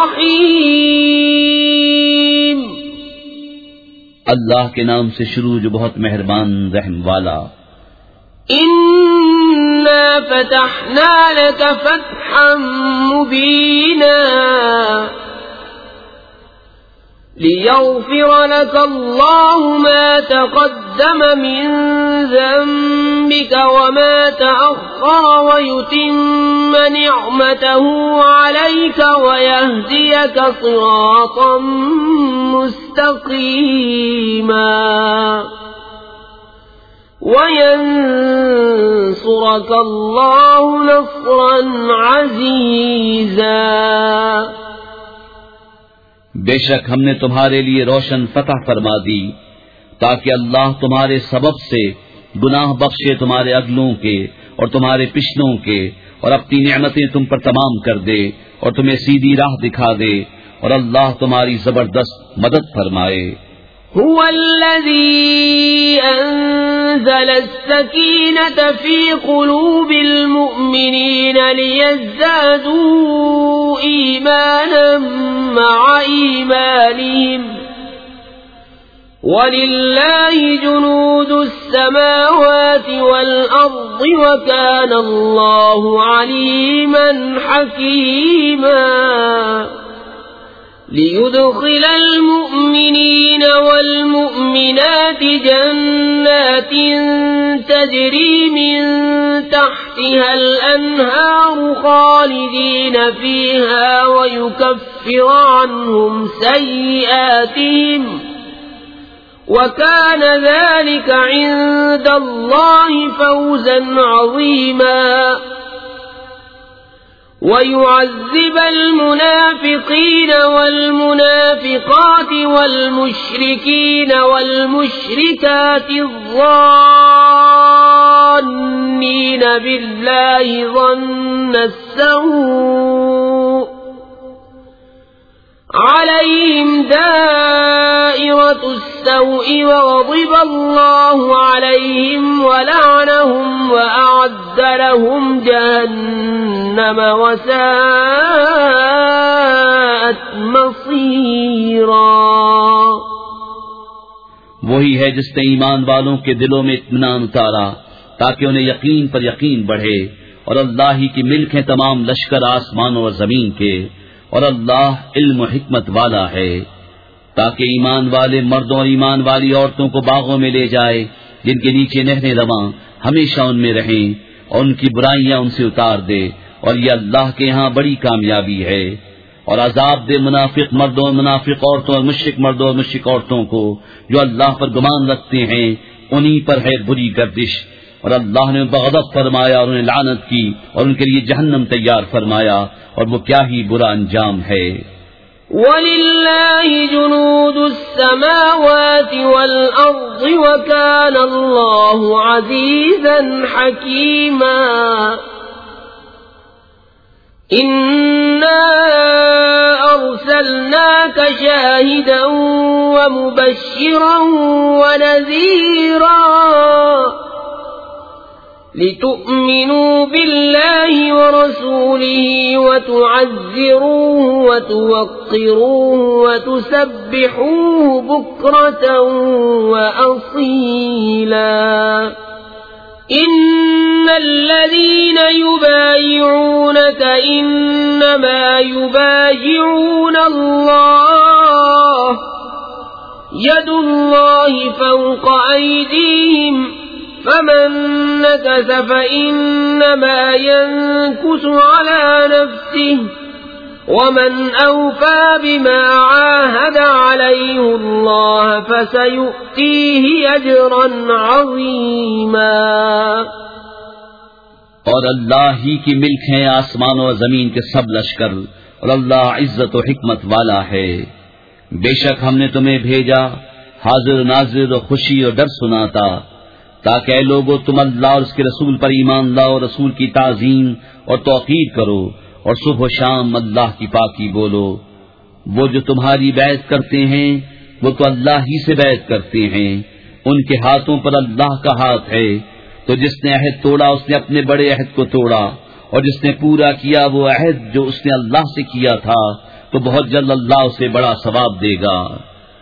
الرحیم. اللہ کے نام سے شروع جو بہت مہربان رحم والا. ان إِنَّا فَتَحْنَا لَكَ فَتْحًا مُبِينًا لِيَغْفِرَ لَكَ اللَّهُ مَا تَقَدَّمَ مِن ذَنبِكَ وَمَا تَأَخَّرَ وَيُتِمَّ نِعْمَتَهُ عَلَيْكَ وَيَهْدِيَكَ صِرَاطًا مُسْتَقِيمًا وَيَنصُرَكَ اللَّهُ نَصْرًا عَزِيزًا۔ بے شک ہم نے تمہارے لیے روشن فتح فرما دی تاکہ اللہ تمہارے سبب سے گناہ بخشے تمہارے اگلوں کے اور تمہارے پچھلوں کے، اور اپنی نعمتیں تم پر تمام کر دے اور تمہیں سیدھی راہ دکھا دے، اور اللہ تمہاری زبردست مدد فرمائے۔ هو الذي أنزل السكينة في قلوب المؤمنين ليزدادوا إيمانا مع إيمانهم ولله جنود السماوات والأرض وكان الله عليما حكيما ليدخل المؤمنين والمؤمنات جنات تجري من تحتها الأنهار خالدين فيها ويكفر عنهم سيئاتهم وكان ذلك عند الله فوزا عظيما وَيُعَذِّبَ الْمُنَافِقِينَ وَالْمُنَافِقَاتِ وَالْمُشْرِكِينَ وَالْمُشْرِكَاتِ الظَّانِّينَ بِاللَّهِ ظَنَّ السَّوْءِ عَلَيْهِمْ دَائِرَةُ السَّوْءِ وَغَضِبَ اللَّهُ عَلَيْهِمْ وَلَعَنَهُمْ وَأَعَدَّ لَهُمْ جَهَنَّمَ وَسَاءَتْ مَصِيرًا۔ وہی ہے جس نے ایمان والوں کے دلوں میں اطمینان اتارا تاکہ انہیں یقین پر یقین بڑھے، اور اللہ ہی کی ملک ہے تمام لشکر آسمانوں اور زمین کے، اور اللہ علم و حکمت والا ہے، تاکہ ایمان والے مردوں اور ایمان والی عورتوں کو باغوں میں لے جائے جن کے نیچے نہریں رواں ہمیشہ ان میں رہیں، اور ان کی برائیاں ان سے اتار دے، اور یہ اللہ کے ہاں بڑی کامیابی ہے۔ اور عذاب دے منافق مردوں اور منافق عورتوں اور مشرک مردوں اور مشرک عورتوں کو جو اللہ پر گمان رکھتے ہیں، انہی پر ہے بری گردش، اور اللہ نے ان پر غضب فرمایا اور انہیں لعنت کی اور ان کے لیے جہنم تیار فرمایا، اور وہ کیا ہی برا انجام ہے۔ وَلِلَّهِ جُنُودُ السَّمَاوَاتِ وَالْأَرْضِ وَكَانَ اللَّهُ عَزِيزًا حَكِيمًا۔ إِنَّا أَرْسَلْنَاكَ شَاهِدًا وَمُبَشِّرًا وَنَذِيرًا لِتُؤْمِنُوا بِاللَّهِ وَرَسُولِهِ وَتُعَزِّرُوهُ وَتُوَقِّرُوهُ وَتُسَبِّحُوهُ بُكْرَةً وَأَصِيلًا۔ إِنَّ الَّذِينَ يُبَايِعُونَكَ إِنَّمَا يُبَايِعُونَ اللَّهَ يَدُ اللَّهِ فَوْقَ أَيْدِيهِمْ فمن نكث فإنما ينكث على نفسه ومن أوفى بما عاهد عليه الله فسيؤتيه أجرا عظيما۔ اور اللہ ہی کی ملک ہے آسمان و زمین کے سب لشکر، اور اللہ عزت و حکمت والا ہے۔ بے شک ہم نے تمہیں بھیجا حاضر و ناظر و خوشی اور ڈر سناتا، تاکہ اے لوگو تم اللہ اور اس کے رسول پر ایمان لاؤ، رسول کی تعظیم اور توقیر کرو، اور صبح و شام اللہ کی پاکی بولو۔ وہ جو تمہاری بیعت کرتے ہیں وہ تو اللہ ہی سے بیعت کرتے ہیں، ان کے ہاتھوں پر اللہ کا ہاتھ ہے، تو جس نے عہد توڑا اس نے اپنے بڑے عہد کو توڑا، اور جس نے پورا کیا وہ عہد جو اس نے اللہ سے کیا تھا تو بہت جلد اللہ اسے بڑا ثواب دے گا۔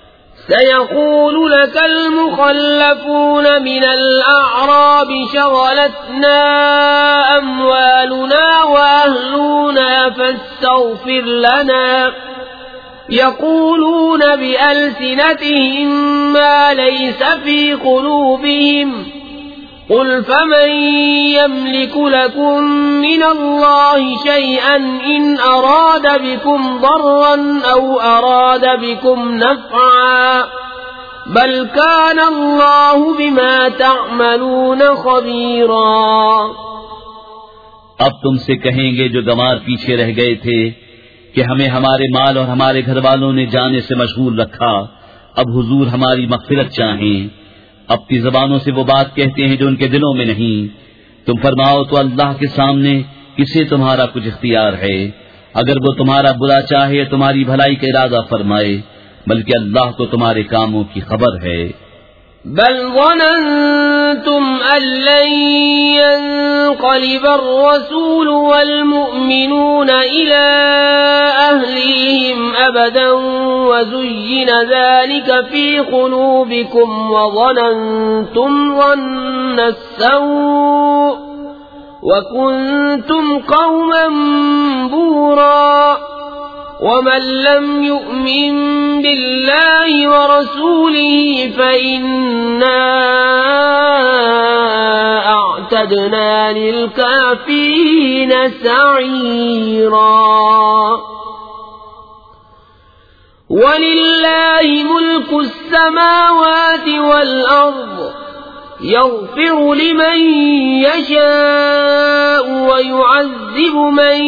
سيقول لك المخلفون من الأعراب شغلتنا أموالنا وأهلنا فاستغفر لنا يقولون بألسنتهم ما ليس في قلوبهم قل فمن يملك لكم من الله شيئا إن أراد بكم ضرا أو أراد بكم نفعا بل كان الله بما تعملون خبيرا. اب تم سے کہیں گے جو گنوار پیچھے رہ گئے تھے کہ ہمیں ہمارے مال اور ہمارے گھر والوں نے جانے سے مشغول رکھا، اب حضور ہماری مغفرت چاہیں. اپنی زبانوں سے وہ بات کہتے ہیں جو ان کے دلوں میں نہیں. تم فرماؤ تو اللہ کے سامنے کسے تمہارا کچھ اختیار ہے؟ اگر وہ تمہارا برا چاہے تمہاری بھلائی کا ارادہ فرمائے، بلکہ اللہ کو تمہارے کاموں کی خبر ہے. بل ظننتم أن لن ينقلب الرسول والمؤمنون إلى أهليهم أبدا وزين ذلك في قلوبكم وظننتم ظن السوء وكنتم قوما بورا. ومن لم يؤمن بالله ورسوله فإنا أعتدنا للكافرين سعيرا. ولله ملك السماوات والأرض يغفر لمن يشاء ويعذب من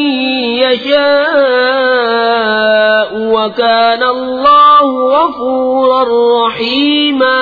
يشاء وكان الله غفورا رحيما.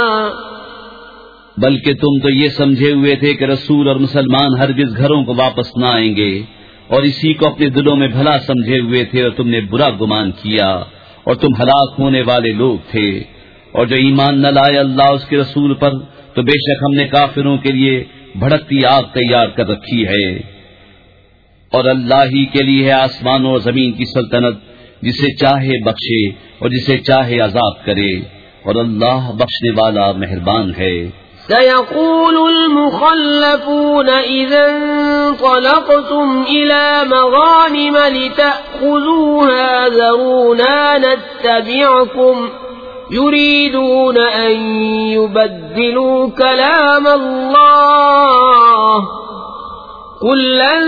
بلکہ تم تو یہ سمجھے ہوئے تھے کہ رسول اور مسلمان ہرگز گھروں کو واپس نہ آئیں گے، اور اسی کو اپنے دلوں میں بھلا سمجھے ہوئے تھے، اور تم نے برا گمان کیا، اور تم ہلاک ہونے والے لوگ تھے. اور جو ایمان نہ لائے اللہ اس کے رسول پر، تو بے شک ہم نے کافروں کے لیے بھڑکتی آگ تیار کر رکھی ہے. اور اللہ ہی کے لیے ہے آسمانوں اور زمین کی سلطنت، جسے چاہے بخشے اور جسے چاہے عذاب کرے، اور اللہ بخشنے والا مہربان ہے. سيقول المخلفون إذا انطلقتم إلى مغانم لتأخذوها ذرونا نتبعكم يريدون أن يبدلوا كلام الله قل لن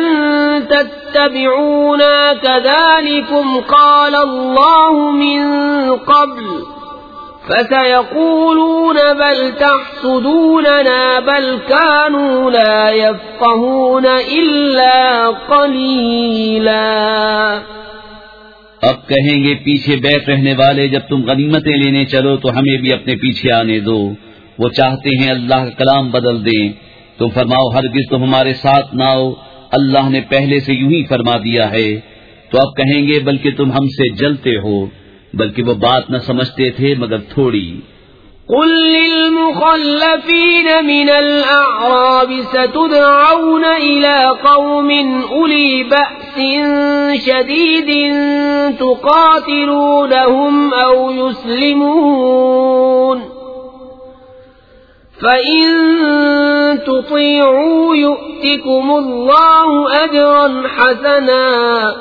تتبعونا كذلكم قال الله من قبل فسيقولون بل تحسدوننا بل كانوا لا يفقهون إلا قليلا. اب کہیں گے پیچھے بیٹھ رہنے والے جب تم غنیمتیں لینے چلو تو ہمیں بھی اپنے پیچھے آنے دو. وہ چاہتے ہیں اللہ کا کلام بدل دیں. تم فرماؤ ہرگز تم ہمارے ساتھ نہ آؤ، اللہ نے پہلے سے یوں ہی فرما دیا ہے. تو اب کہیں گے بلکہ تم ہم سے جلتے ہو، بلکہ وہ بات نہ سمجھتے تھے مگر تھوڑی. قل للمخلفين من الأعراب ستدعون إلى قوم أولي بأس شديد تقاتلونهم أو يسلمون فإن تطيعوا يؤتكم الله أجرا حسنا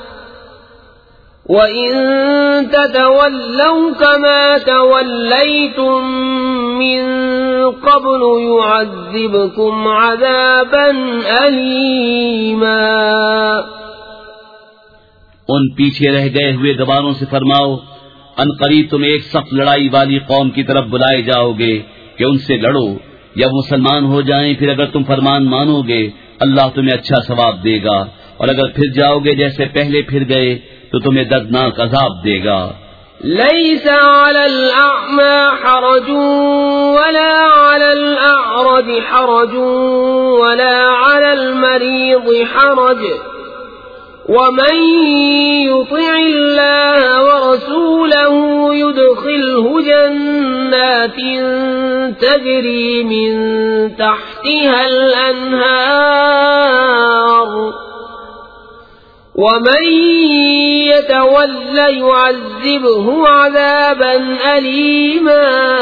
وَإِن تَتَوَلَّوْا كَمَا تَوَلَّيْتُم مِّن قَبْلُ يُعَذِّبْكُمْ عَذَابًا أَلِيمًا. ان پیچھے رہ گئے ہوئے گواروں سے فرماؤ ان قریب تم ایک سخت لڑائی والی قوم کی طرف بلائے جاؤ گے کہ ان سے لڑو، یا مسلمان ہو جائیں. پھر اگر تم فرمان مانو گے اللہ تمہیں اچھا ثواب دے گا، اور اگر پھر جاؤ گے جیسے پہلے پھر گئے تو تمہیں دردناک عذاب دے گا. ليس على الأعمى حرج ولا على الأعرج حرج ولا على المريض حرج ومن يطع الله ورسوله يدخله جنات تجري من تحتها الأنهار ومن يتول يعذبه عذابا أليما.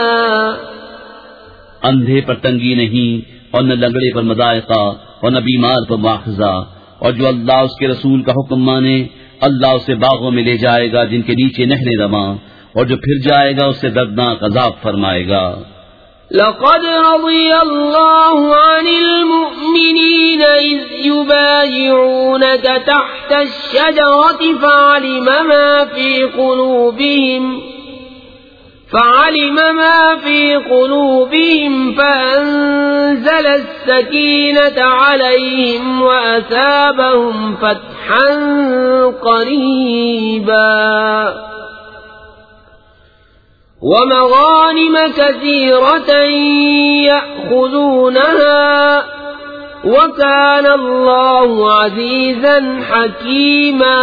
اندھے پر تنگی نہیں اور نہ لنگڑے پر مضائقہ اور نہ بیمار پر مواخذہ، اور جو اللہ اس کے رسول کا حکم مانے اللہ اسے باغوں میں لے جائے گا جن کے نیچے نہریں رواں، اور جو پھر جائے گا اسے دردناک عذاب فرمائے گا. لقد رضي الله عن المؤمنين إذ يبايعونك تحت الشجرة فعلم ما في قلوبهم فعلم ما في قلوبهم فأنزل السكينة عليهم وأثابهم فتحا قريبا ومغانم كثيرة يأخذونها وكان الله عزيزا حكيما.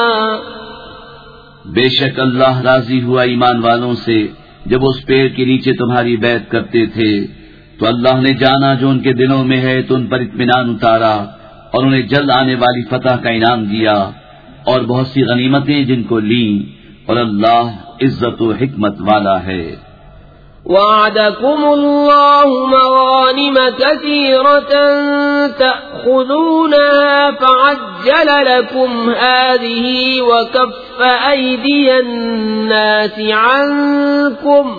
بے شک اللہ راضی ہوا ایمان والوں سے جب اس پیڑ کے نیچے تمہاری بیعت کرتے تھے، تو اللہ نے جانا جو ان کے دلوں میں ہے تو ان پر اطمینان اتارا اور انہیں جلد آنے والی فتح کا انعام دیا اور بہت سی غنیمتیں جن کو لیں، اور اللہ عزت و حکمت والا ہے. وعدكم الله مغانم كثيرة تأخذونها فعجل لكم هذه وكف أيدي الناس عنكم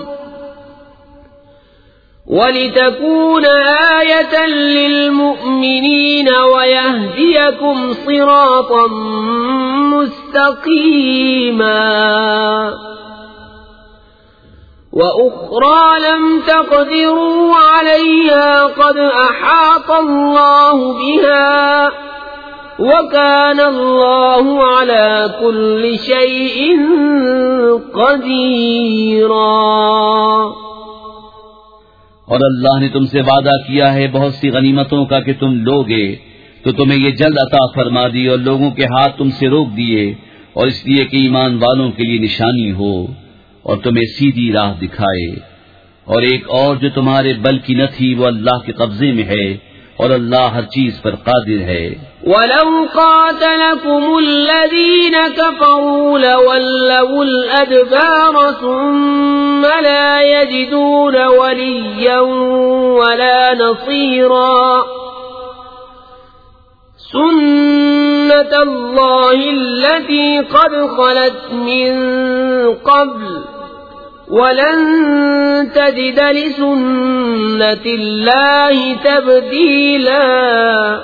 ولتكون آية للمؤمنين ويهديكم صراطا مستقيما. وأخرى لم تقدروا عليها قد أحاط الله بها وكان الله على كل شيء قديرا. اور اللہ نے تم سے وعدہ کیا ہے بہت سی غنیمتوں کا کہ تم لوگے، تو تمہیں یہ جلد عطا فرما دی اور لوگوں کے ہاتھ تم سے روک دیے، اور اس لیے کہ ایمان والوں کے لیے نشانی ہو اور تمہیں سیدھی راہ دکھائے. اور ایک اور جو تمہارے بل کی نہ تھی وہ اللہ کے قبضے میں ہے اور اللہ ہر چیز پر قادر ہے. وَلَوْ قَاتَلَكُمُ الَّذِينَ كَفَرُوا لَوَلَّوُا الْأَدْبَارَ ثُمَّ لَا يَجِدُونَ وَلِيًّا وَلَا نَصِيرًا. سُنَّةَ اللَّهِ الَّتِي قَدْ خَلَتْ مِن قَبْلُ وَلَن تَجِدَ لِسُنَّةِ اللَّهِ تَبْدِيلًا.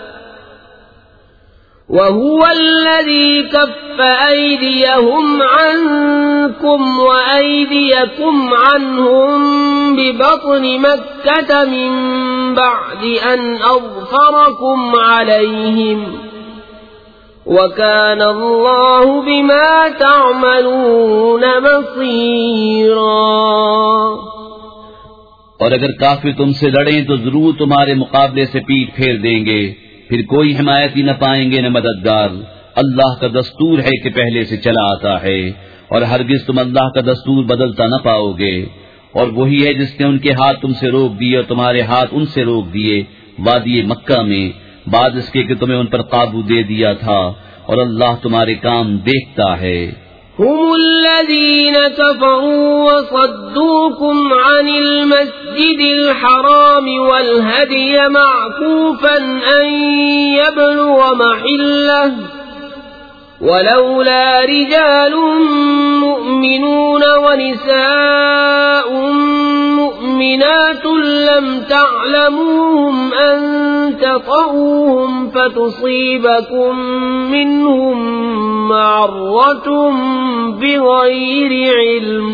وَهُوَ الَّذِي كَفَّ أَيْدِيَهُمْ عَنكُمْ وَأَيْدِيَكُمْ عَنْهُمْ بِبَطْنِ مَكَّةَ مِن بَعْدِ أَنْ أَظْفَرَكُمْ عَلَيْهِمْ وَكَانَ اللَّهُ بِمَا تَعْمَلُونَ بَصِيرًا. اور اگر کافر تم سے لڑیں تو ضرور تمہارے مقابلے سے پیٹ پھیر دیں گے، پھر کوئی حمایتی نہ پائیں گے نہ مددگار. اللہ کا دستور ہے کہ پہلے سے چلا آتا ہے اور ہرگز تم اللہ کا دستور بدلتا نہ پاؤ گے. اور وہی ہے جس نے ان کے ہاتھ تم سے روک دیے اور تمہارے ہاتھ ان سے روک دیے وادی مکہ میں، بعد اس کے کہ تمہیں ان پر قابو دے دیا تھا، اور اللہ تمہارے کام دیکھتا ہے. هم الذين كفروا وصدوكم عن المسجد الحرام والهدي معكوفا أن يبلغ محله ولولا رجال مؤمنون ونساء مؤمنات لم تعلموهم أن تطؤوهم فتصيبكم منهم معرة بغير علم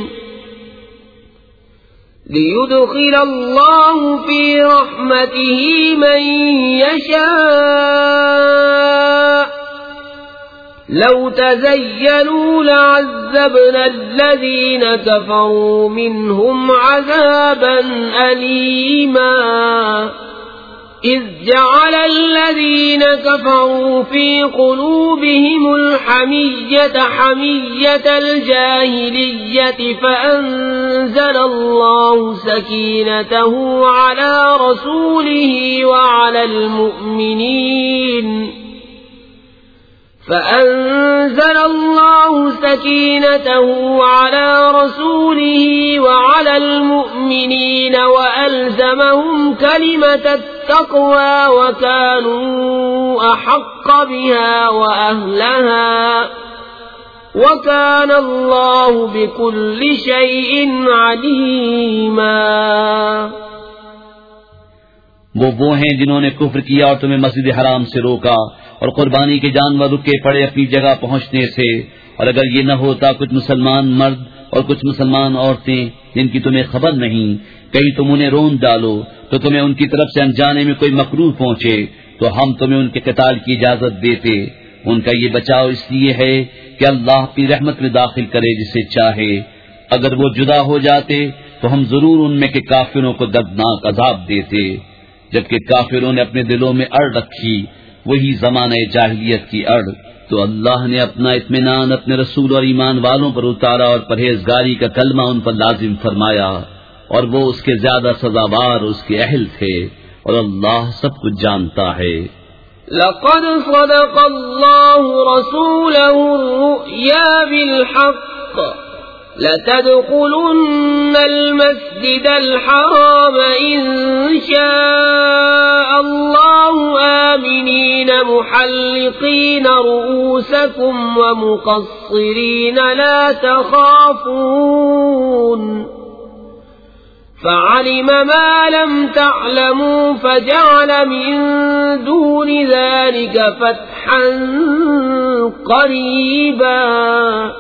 ليدخل الله في رحمته من يشاء لو تزيلوا لعذبنا الذين كفروا منهم عذابا أليما. إذ جعل الذين كفروا في قلوبهم الحمية حمية الجاهلية فأنزل الله سكينته على رسوله وعلى المؤمنين فأنزل الله سكينته على رسوله وعلى المؤمنين وألزمهم كلمة التقوى وكانوا أحق بها وأهلها وكان الله بكل شيء عليما. وہ وہ ہیں جنہوں نے کفر کیا اور تمہیں مسجد حرام سے روکا اور قربانی کے جانور رکے پڑے اپنی جگہ پہنچنے سے، اور اگر یہ نہ ہوتا کچھ مسلمان مرد اور کچھ مسلمان عورتیں جن کی تمہیں خبر نہیں، کہیں تم انہیں رون ڈالو تو تمہیں ان کی طرف سے انجانے میں کوئی مکروہ پہنچے تو ہم تمہیں ان کے قتال کی اجازت دیتے. ان کا یہ بچاؤ اس لیے ہے کہ اللہ اپنی رحمت میں داخل کرے جسے چاہے. اگر وہ جدا ہو جاتے تو ہم ضرور ان میں کے کافروں کو دردناک عذاب دیتے. جبکہ کافروں نے اپنے دلوں میں اڑ رکھی وہی زمانہ جاہلیت کی اڑ، تو اللہ نے اپنا اطمینان اپنے رسول اور ایمان والوں پر اتارا اور پرہیزگاری کا کلمہ ان پر لازم فرمایا، اور وہ اس کے زیادہ سزاوار اس کے اہل تھے، اور اللہ سب کچھ جانتا ہے. لقد صدق الله رسوله الرؤيا بالحق لتدخلن المسجد الحرام إن شاء الله آمنين محلقين رؤوسكم ومقصرين لا تخافون فعلم ما لم تعلموا فجعل من دون ذلك فتحا قريبا.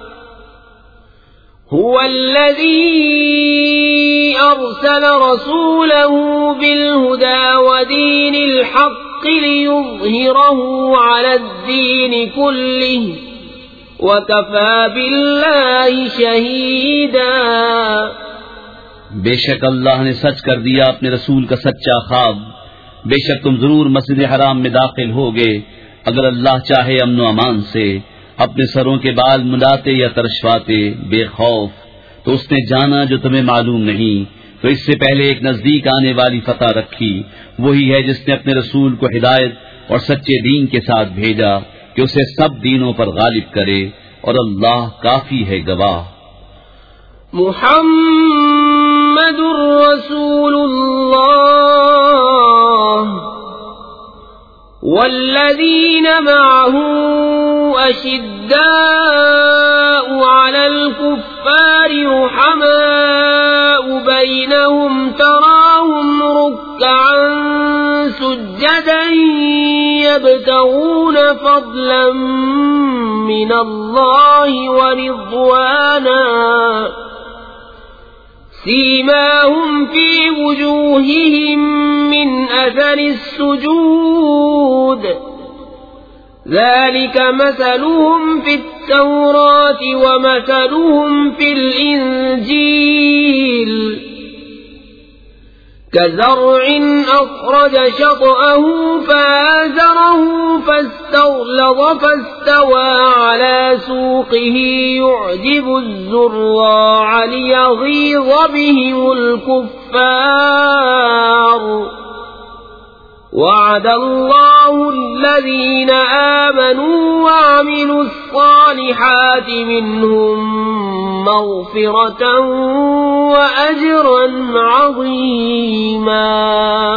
هو الذي أرسل رسوله بالهدى ودين الحق ليظهره على الدين كله وكفى بالله شهيدا. بے شک اللہ نے سچ کر دیا اپنے رسول کا سچا خواب. بے شک تم ضرور مسجد حرام میں داخل ہوگے اگر اللہ چاہے امن و امان سے، اپنے سروں کے بال ملاتے یا ترشواتے بے خوف. تو اس نے جانا جو تمہیں معلوم نہیں، تو اس سے پہلے ایک نزدیک آنے والی فتح رکھی. وہی ہے جس نے اپنے رسول کو ہدایت اور سچے دین کے ساتھ بھیجا کہ اسے سب دینوں پر غالب کرے، اور اللہ کافی ہے گواہ. محمد رسول اللہ والذین معه أشداء على الكفار رحماء بينهم تراهم ركعا سجدا يبتغون فضلا من الله ورضوانا سيماهم في وجوههم من أثر السجود ذلك مثلهم في التوراة ومثلهم في الإنجيل كزرع أخرج شطأه فآزره فاستغلظ فاستوى على سوقه يعجب الزراع ليغيظ بهم الكفار وعد الله الذين آمنوا وعملوا الصالحات منهم مغفرة وأجرا عظيما.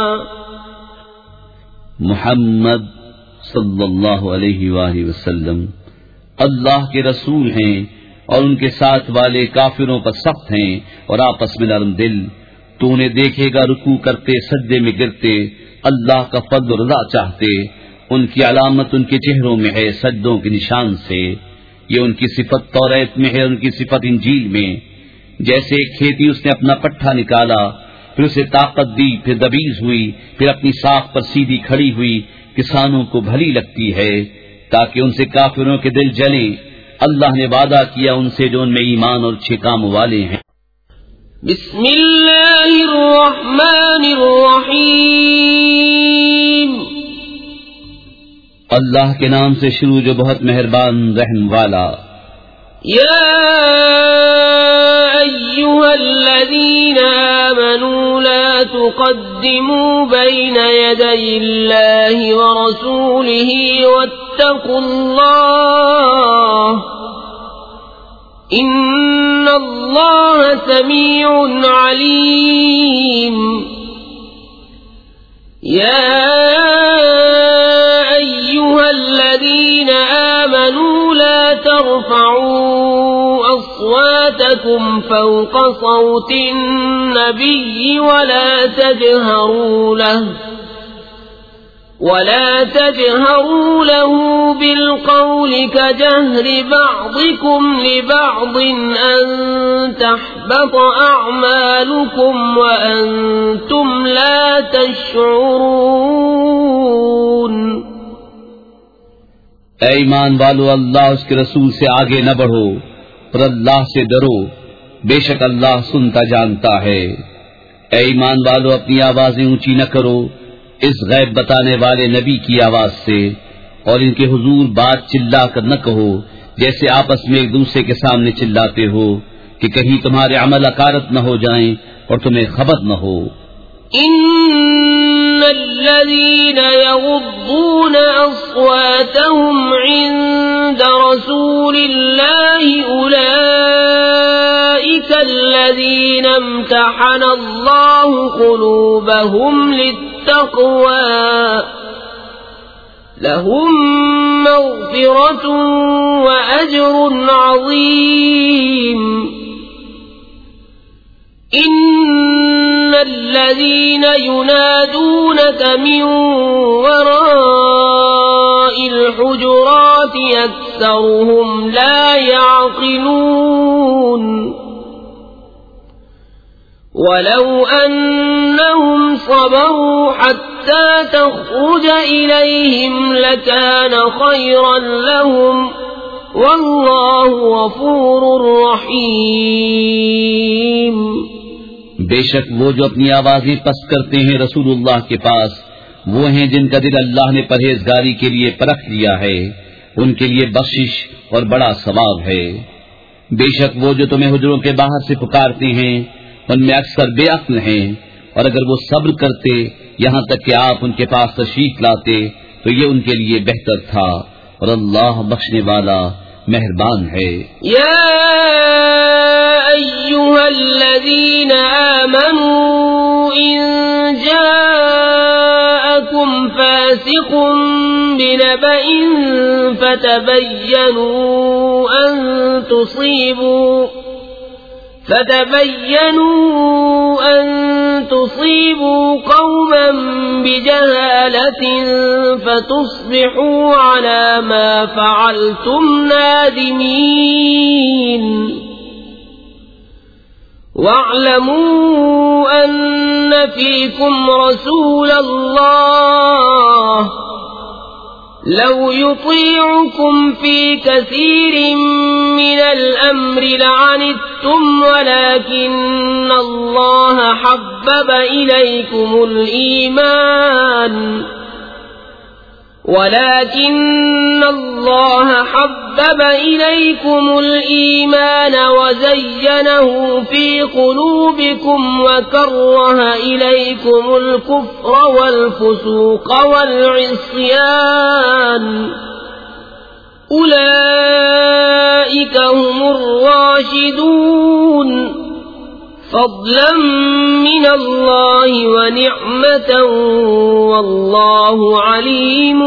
محمد صلی اللہ علیہ وآلہ وسلم اللہ کے رسول ہیں اور ان کے ساتھ والے کافروں پر سخت ہیں اور آپس میں نرم دل. تو انہیں دیکھے گا رکوع کرتے سجدے میں گرتے اللہ کا فضل و رضا چاہتے. ان کی علامت ان کے چہروں میں ہے سجدوں کے نشان سے. یہ ان کی صفت توریت میں ہے، ان کی صفت انجیل میں. جیسے ایک کھیتی اس نے اپنا پٹھا نکالا، پھر اسے طاقت دی، پھر دبیز ہوئی، پھر اپنی ساکھ پر سیدھی کھڑی ہوئی، کسانوں کو بھلی لگتی ہے تاکہ ان سے کافروں کے دل جلیں. اللہ نے وعدہ کیا ان سے جو ان میں ایمان اور اچھے کام والے ہیں. بسم اللہ الرحمن الرحیم. اللہ کے نام سے شروع جو بہت مہربان رحم والا. یا ایھا أيها الذين آمنوا لا تقدموا بين يدي الله ورسوله واتقوا الله إن الله سميع عليم يا أيها الذين آمنوا لا ترفعوا أصواتكم فوق صوت النبي ولا تجهروا له ولا تجهروا له بالقول كجهر بعضكم لبعض أن تحبط أعمالكم وأنتم لا تشعرون. اے ایمان والو، اللہ اس کے رسول سے آگے نہ بڑھو اور اللہ سے ڈرو، بے شک اللہ سنتا جانتا ہے. اے ایمان والو، اپنی آوازیں اونچی نہ کرو اس غیب بتانے والے نبی کی آواز سے، اور ان کے حضور بات چلا کر نہ کہو جیسے آپس میں ایک دوسرے کے سامنے چلاتے ہو کہ کہیں تمہارے عمل اکارت نہ ہو جائیں اور تمہیں خبر نہ ہو. ان الذين يغضون اصواتهم عند رسول الله اولئك الذين امتحن الله قلوبهم للتقوى لهم مغفرة وأجر عظيم. إن الذين ينادونك من وراء الحجرات أكثرهم لا يعقلون. ولو أنهم صبروا حتى تخرج إليهم لكان خيرا لهم والله غفور رحيم. بے شک وہ جو اپنی آوازیں پست کرتے ہیں رسول اللہ کے پاس، وہ ہیں جن کا دل اللہ نے پرہیزگاری کے لیے پرکھ لیا ہے، ان کے لیے بخشش اور بڑا ثواب ہے. بے شک وہ جو تمہیں حجروں کے باہر سے پکارتے ہیں ان میں اکثر بے عقل ہیں، اور اگر وہ صبر کرتے یہاں تک کہ آپ ان کے پاس تشریف لاتے تو یہ ان کے لیے بہتر تھا، اور اللہ بخشنے والا مہربان ہے. یا ایھا الذین آمنوا ان جاءکم فاسق بنبأ فتبینوا ان تصیبوا فتبينوا أن تصيبوا قوما بجهالة فتصبحوا على ما فعلتم نادمين. واعلموا أن فيكم رسول الله لو يطيعكم في كثير من الأمر لعنتم ولكن الله حبب إليكم الإيمان ولكن الله حبب إليكم الإيمان وزينه في قلوبكم وكره إليكم الكفر والفسوق والعصيان أولئك هم الراشدون فضلا من اللہ ونعمة واللہ علیم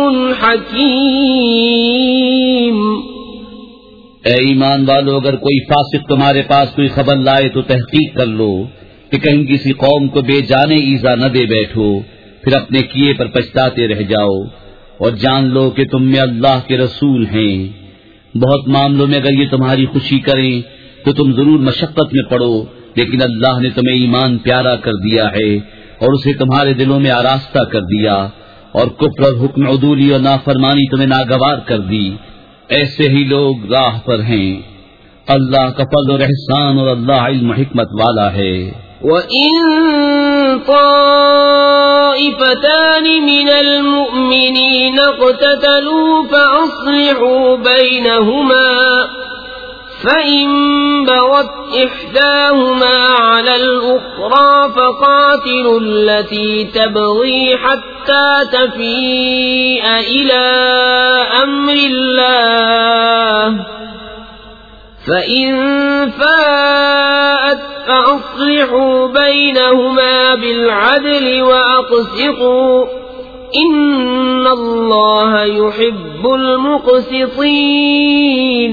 حکیم. اے ایمان والو، اگر کوئی فاسق تمہارے پاس کوئی خبر لائے تو تحقیق کر لو کہ کہیں کسی قوم کو بے جانے ایذا نہ دے بیٹھو، پھر اپنے کیے پر پچھتاتے رہ جاؤ، اور جان لو کہ تم میں اللہ کے رسول ہیں. بہت معاملوں میں اگر یہ تمہاری خوشی کریں تو تم ضرور مشقت میں پڑو، لیکن اللہ نے تمہیں ایمان پیارا کر دیا ہے اور اسے تمہارے دلوں میں آراستہ کر دیا، اور کفر اور حکم عدولی اور نافرمانی تمہیں ناگوار کر دی. ایسے ہی لوگ راہ پر ہیں. اللہ کا فضل اور احسان اور اللہ علم و حکمت والا ہے. وَإِن طَائِفَتَانِ مِنَ الْمُؤْمِنِينَ اقْتَتَلُوا فَأَصْلِحُوا بَيْنَهُمَا فإن بغت إحداهما على الأخرى فقاتلوا التي تبغي حتى تفيء إلى أمر الله فإن فاءت فأصلحوا بينهما بالعدل وأقسطوا إن الله يحب المقسطين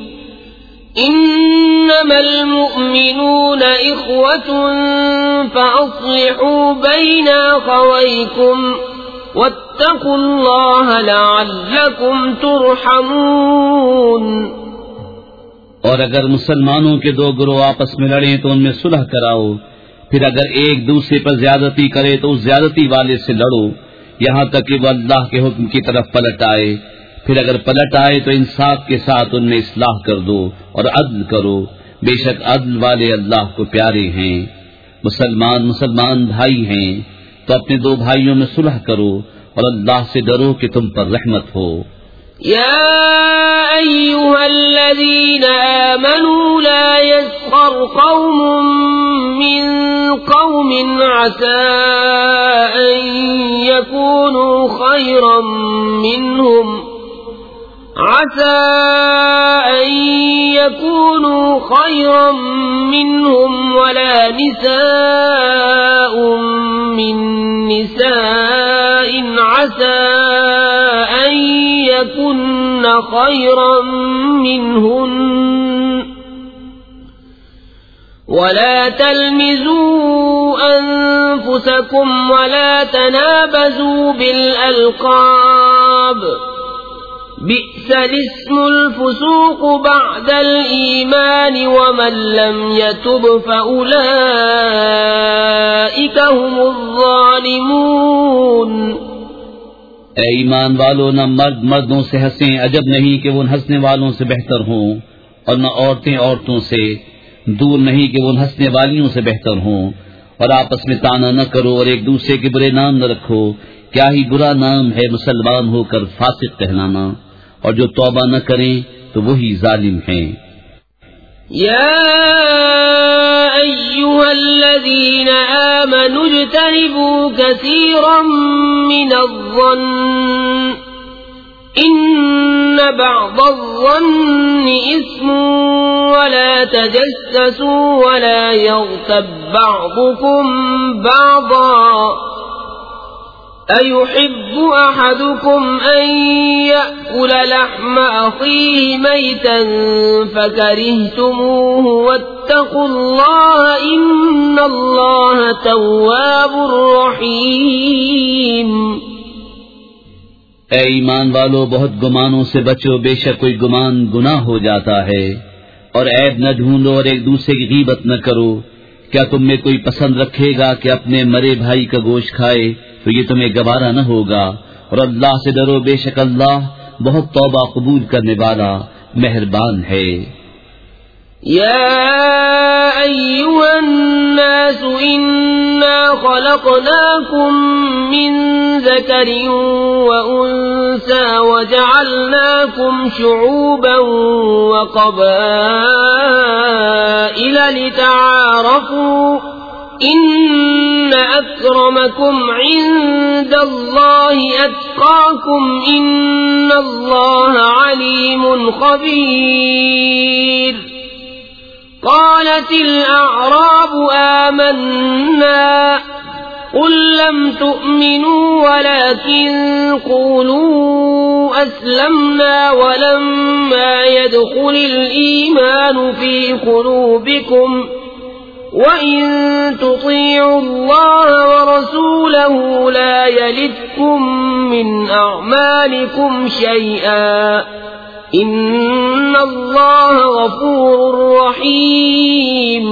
إنما المؤمنون إخوة فأصلحوا بين أخويكم واتقوا الله لعلكم ترحمون. اور اگر مسلمانوں کے دو گروہ آپس میں لڑیں تو ان میں صلح کراؤ، پھر اگر ایک دوسرے پر زیادتی کرے تو اس زیادتی والے سے لڑو یہاں تک کہ وہ اللہ کے حکم کی طرف پلٹ آئے، پھر اگر پلٹ آئے تو انصاف کے ساتھ ان میں اصلاح کر دو اور عدل کرو، بے شک عدل والے اللہ کو پیارے ہیں. مسلمان مسلمان بھائی ہیں تو اپنے دو بھائیوں میں صلح کرو اور اللہ سے ڈرو کہ تم پر رحمت ہو. يا أيها الذين آمنوا لا يسخر قوم من قوم عسى أن يكونوا خيرا منهم عسى أن يكونوا خيرا منهم ولا نساء من نساء عسى أن يكن خيرا منهن ولا تلمزوا أنفسكم ولا تنابزوا بالألقاب بئس الاسم الفسوق بعد الإيمان ومن لم يتب فأولئك هم الظالمون. اے ایمان والو، نہ مرد مردوں سے ہنسیں، عجب نہیں کہ وہ ان ہنسنے والوں سے بہتر ہوں، اور نہ عورتیں عورتوں سے، دور نہیں کہ وہ ان ہنسنے والیوں سے بہتر ہوں. اور آپس میں تانا نہ کرو اور ایک دوسرے کے برے نام نہ رکھو، کیا ہی برا نام ہے مسلمان ہو کر فاسق کہلانا، اور جو توبہ نہ کریں تو وہی ظالم ہیں. يا أيها الذين آمنوا اجتنبوا كثيرا من الظن إن بعض الظن إثم ولا تجسسوا ولا يغتب بعضكم بعضا أيحب أحدكم أن يأكل لحم أخيه ميتا فكرهتموه واتقوا الله إن الله تواب رحيم. اے ایمان والو، بہت گمانوں سے بچو، بے شک کوئی گمان گناہ ہو جاتا ہے. اور عیب نہ ڈھونڈو اور ایک دوسرے کی غیبت نہ کرو. کیا تم میں کوئی پسند رکھے گا کہ اپنے مرے بھائی کا گوشت کھائے؟ تو یہ تمہیں گوارا نہ ہوگا. اور اللہ سے ڈرو، بے شک اللہ بہت توبہ قبول کرنے والا مہربان ہے. يا أيها الناس إنا خلقناكم من ذكر وأنثى وجعلناكم شعوبا وقبائل لتعارفوا إن أكرمكم عند الله أتقاكم إن الله عليم خبير. قالت الأعراب آمنا قل لم تؤمنوا ولكن قولوا أسلمنا ولما يدخل الإيمان في قلوبكم وَإِن تُطِيعُوا اللَّهَ وَرَسُولَهُ لَا يَلِتْكُم مِّنْ أَعْمَالِكُمْ شَيْئًا إِنَّ اللَّهَ غَفُورٌ رَّحِيمٌ.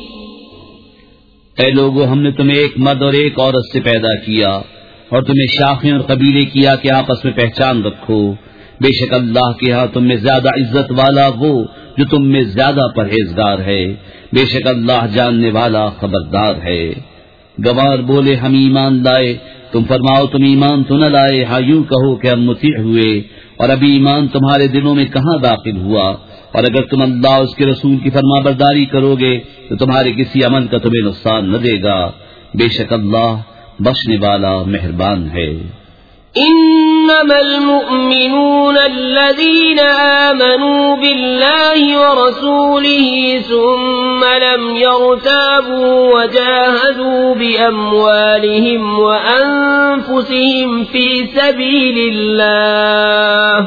اے لوگو، ہم نے تمہیں ایک مرد اور ایک عورت سے پیدا کیا اور تمہیں شاخیں اور قبیلے کیا کہ آپس میں پہچان رکھو. بے شک اللہ کے ہاں تم میں زیادہ عزت والا وہ جو تم میں زیادہ پرہیزگار ہے. بے شک اللہ جاننے والا خبردار ہے. گوار بولے ہم ایمان لائے، تم فرماؤ تم ایمان تو نہ لائے. ہاں یوں کہو کہ ہم مطیع ہوئے، اور ابھی ایمان تمہارے دلوں میں کہاں داخل ہوا؟ اور اگر تم اللہ اور اس کے رسول کی فرما برداری کرو گے تو تمہارے کسی عمل کا تمہیں نقصان نہ دے گا، بے شک اللہ بخشنے والا مہربان ہے۔ انما المؤمنون الذين آمنوا بالله ورسوله ثم لم يرتابوا وجاهدوا بأموالهم وأنفسهم في سبيل الله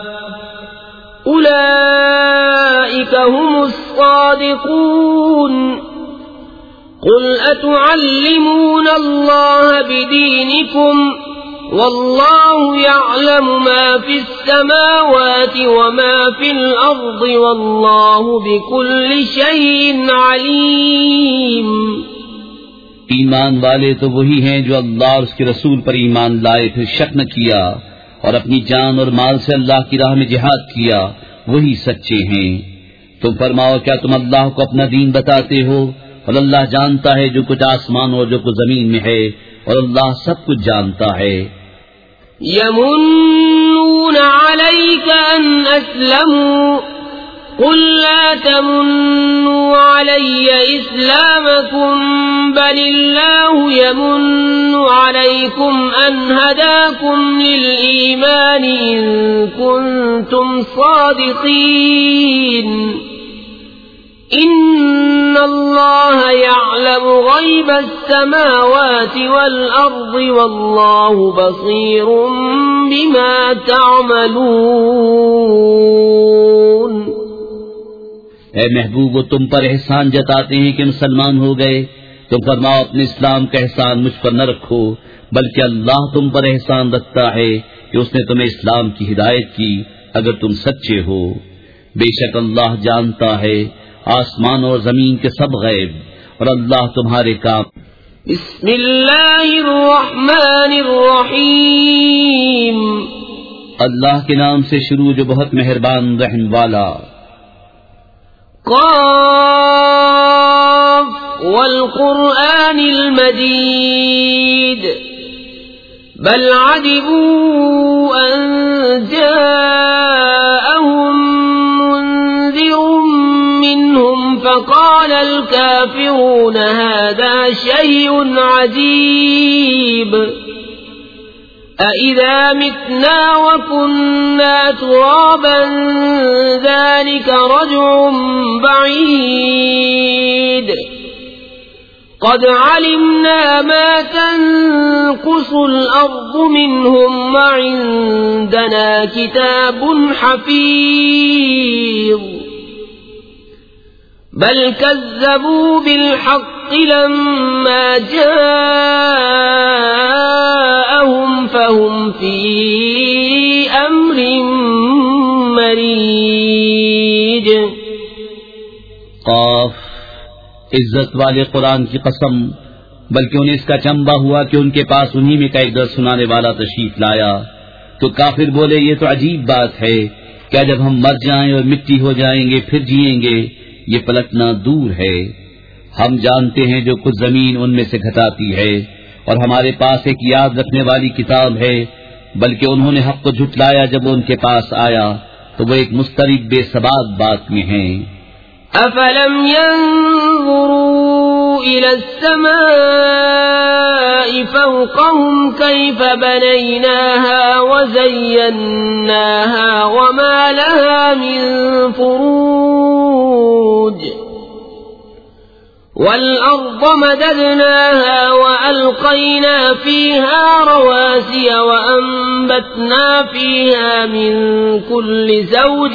أولئك هم الصادقون۔ قل أتعلمون الله بدينكم والله يعلم ما في السماوات وما في الأرض والله بكل شيء عليم۔ ایمان والے تو وہی ہیں جو اللہ اور اس کے رسول پر ایمان لائے پھر شک نہ کیا اور اپنی جان اور مال سے اللہ کی راہ میں جہاد کیا، وہی سچے ہیں۔ تم فرماؤ کیا تم اللہ کو اپنا دین بتاتے ہو، اور اللہ جانتا ہے جو کچھ آسمان اور جو کچھ زمین میں ہے، اور اللہ سب کچھ جانتا ہے۔ يمنون عليك أن أسلموا قل لا تمنوا علي إسلامكم بل الله يمن عليكم أن هداكم للإيمان إن كنتم صادقين إن الله يعلم غيب السماوات والأرض والله بصير بما تعملون۔ اے محبوب، وہ تم پر احسان جتاتے ہیں کہ مسلمان ہو گئے، تم فرماؤ اپنے اسلام کا احسان مجھ پر نہ رکھو، بلکہ اللہ تم پر احسان رکھتا ہے کہ اس نے تمہیں اسلام کی ہدایت کی اگر تم سچے ہو۔ بے شک اللہ جانتا ہے آسمان اور زمین کے سب غیب، اور اللہ تمہارے کام۔ بسم اللہ الرحمن الرحیم، اللہ کے نام سے شروع جو بہت مہربان رحم والا۔ قاف والقرآن المجید بل عجبوا ان جاءهم منذر منهم فقال الكافرون هذا شيء عجيب أَإِذَا مِتْنَا وَكُنَّا تُرَابًا ذَلِكَ رَجْعٌ بَعِيدٌ قَدْ عَلِمْنَا مَا تَنقُصُ الْأَرْضُ مِنْهُمْ وَعِندَنَا كِتَابٌ حَفِيظٌ بل كذبوا بالحق لما جاءهم فهم في أمر مريج۔ قاف، عزت والے قرآن کی قسم، بلکہ انہیں اس کا چمبا ہوا کہ ان کے پاس انہی میں کا ایک درس سنانے والا تشریف لایا تو کافر بولے یہ تو عجیب بات ہے، کیا جب ہم مر جائیں اور مٹی ہو جائیں گے پھر جئیں گے؟ یہ پلٹنا دور ہے۔ ہم جانتے ہیں جو کچھ زمین ان میں سے گھٹاتی ہے، اور ہمارے پاس ایک یاد رکھنے والی کتاب ہے، بلکہ انہوں نے حق کو جھٹلایا جب وہ ان کے پاس آیا تو وہ ایک مسترب بے ثبات بات میں ہیں۔ افلم ينظروا الى السماء فوقهم كيف بنيناها وزيناها وما لها من فروج والأرض مددناها وألقينا فيها رواسي وأنبتنا فيها من كل زوج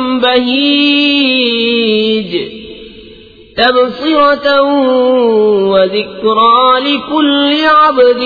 بهيج تبصرة وذكرى لكل عبد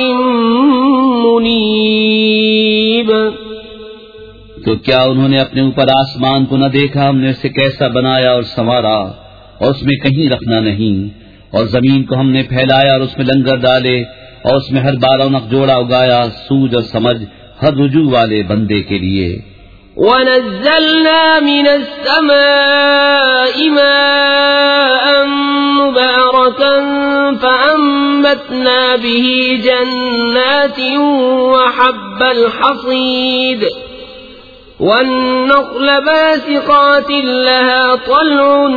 منيب۔ تو کیا انہوں نے اپنے اوپر آسمان کو نہ دیکھا؟ ہم نے اسے کیسا بنایا اور سنوارا، اور اس میں کہیں رکھنا نہیں، اور زمین کو ہم نے پھیلایا اور اس میں لنگر ڈالے، اور اس میں ہر بارہ رونق جوڑا اگایا، سوج اور سمجھ ہر رجوع والے بندے کے لیے۔ وَنَزَّلْنَا مِنَ السَّمَاءِ مَاءً مُبَارَكًا فَأَنبَتْنَا بِهِ جَنَّاتٍ وَحَبَّ الْحَصِيدِ والنخل باسقات لها طلع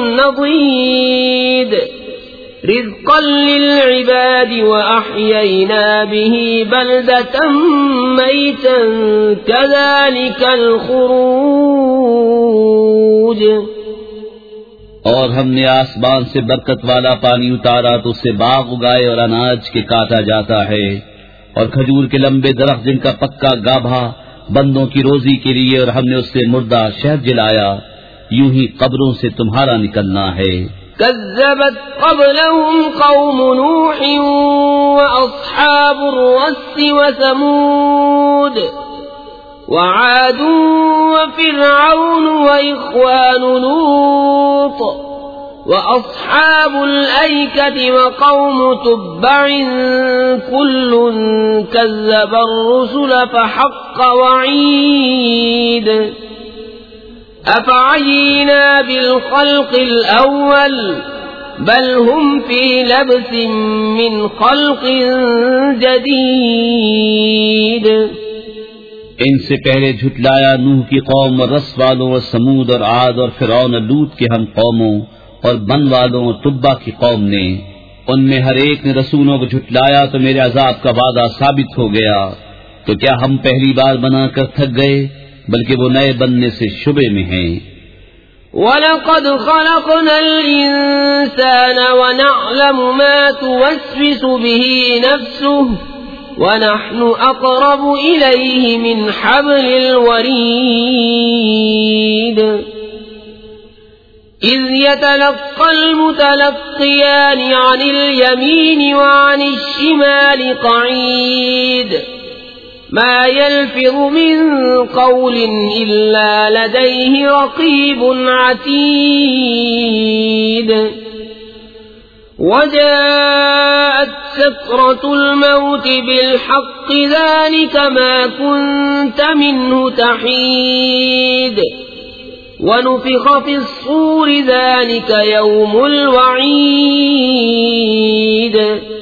نضيد رزقا للعباد وأحيينا به بلدة ميتا كذلك الخروج. اور ہم نے آسمان سے برکت والا پانی اتارا تو اس سے باغ اگائے اور اناج کے کاٹا جاتا ہے، اور کھجور کے لمبے درخت جن کا پکا گابھا بندوں کی روزی کے لیے، اور ہم نے اس سے مردہ شہد جلایا. یوں ہی قبروں سے تمہارا نکلنا ہے. كذبت قبلهم قوم نوح وأصحاب الرس وثمود وعاد وفرعون وإخوان لوط وأصحاب الأيكة وقوم تبع كل كذب الرسل فحق وعيد. أفعينا بالخلق الأول بل هم في لبس من خلق جديد. ان سے پہلے جھٹلایا نوح کی قوم اور رس والوں اور سمود اور عاد اور فرعون لوط کے ہم قوموں اور بن والوں اور تبا کی قوم نے. ان میں ہر ایک نے رسولوں کو جھٹلایا تو میرے عذاب کا وعدہ ثابت ہو گیا. تو کیا ہم پہلی بار بنا کر تھک گئے؟ بلکہ وہ نئے بننے سے شبے میں ہیں. وَلَقَدْ خَلَقْنَا الْإِنسَانَ وَنَعْلَمُ مَا تُوَسْوِسُ بِهِ نَفْسُهُ وَنَحْنُ أَقْرَبُ إِلَيْهِ مِنْ حَبْلِ الْوَرِيدِ. إِذْ يَتَلَقَّى الْمُتَلَقِّيَانِ عَنِ الْيَمِينِ وَعَنِ الشِّمَالِ قَعِيدٌ ما يلفظ من قول إلا لديه رقيب عتيد. وجاءت سكرة الموت بالحق ذلك ما كنت منه تحيد. ونفخ في الصور ذلك يوم الوعيد.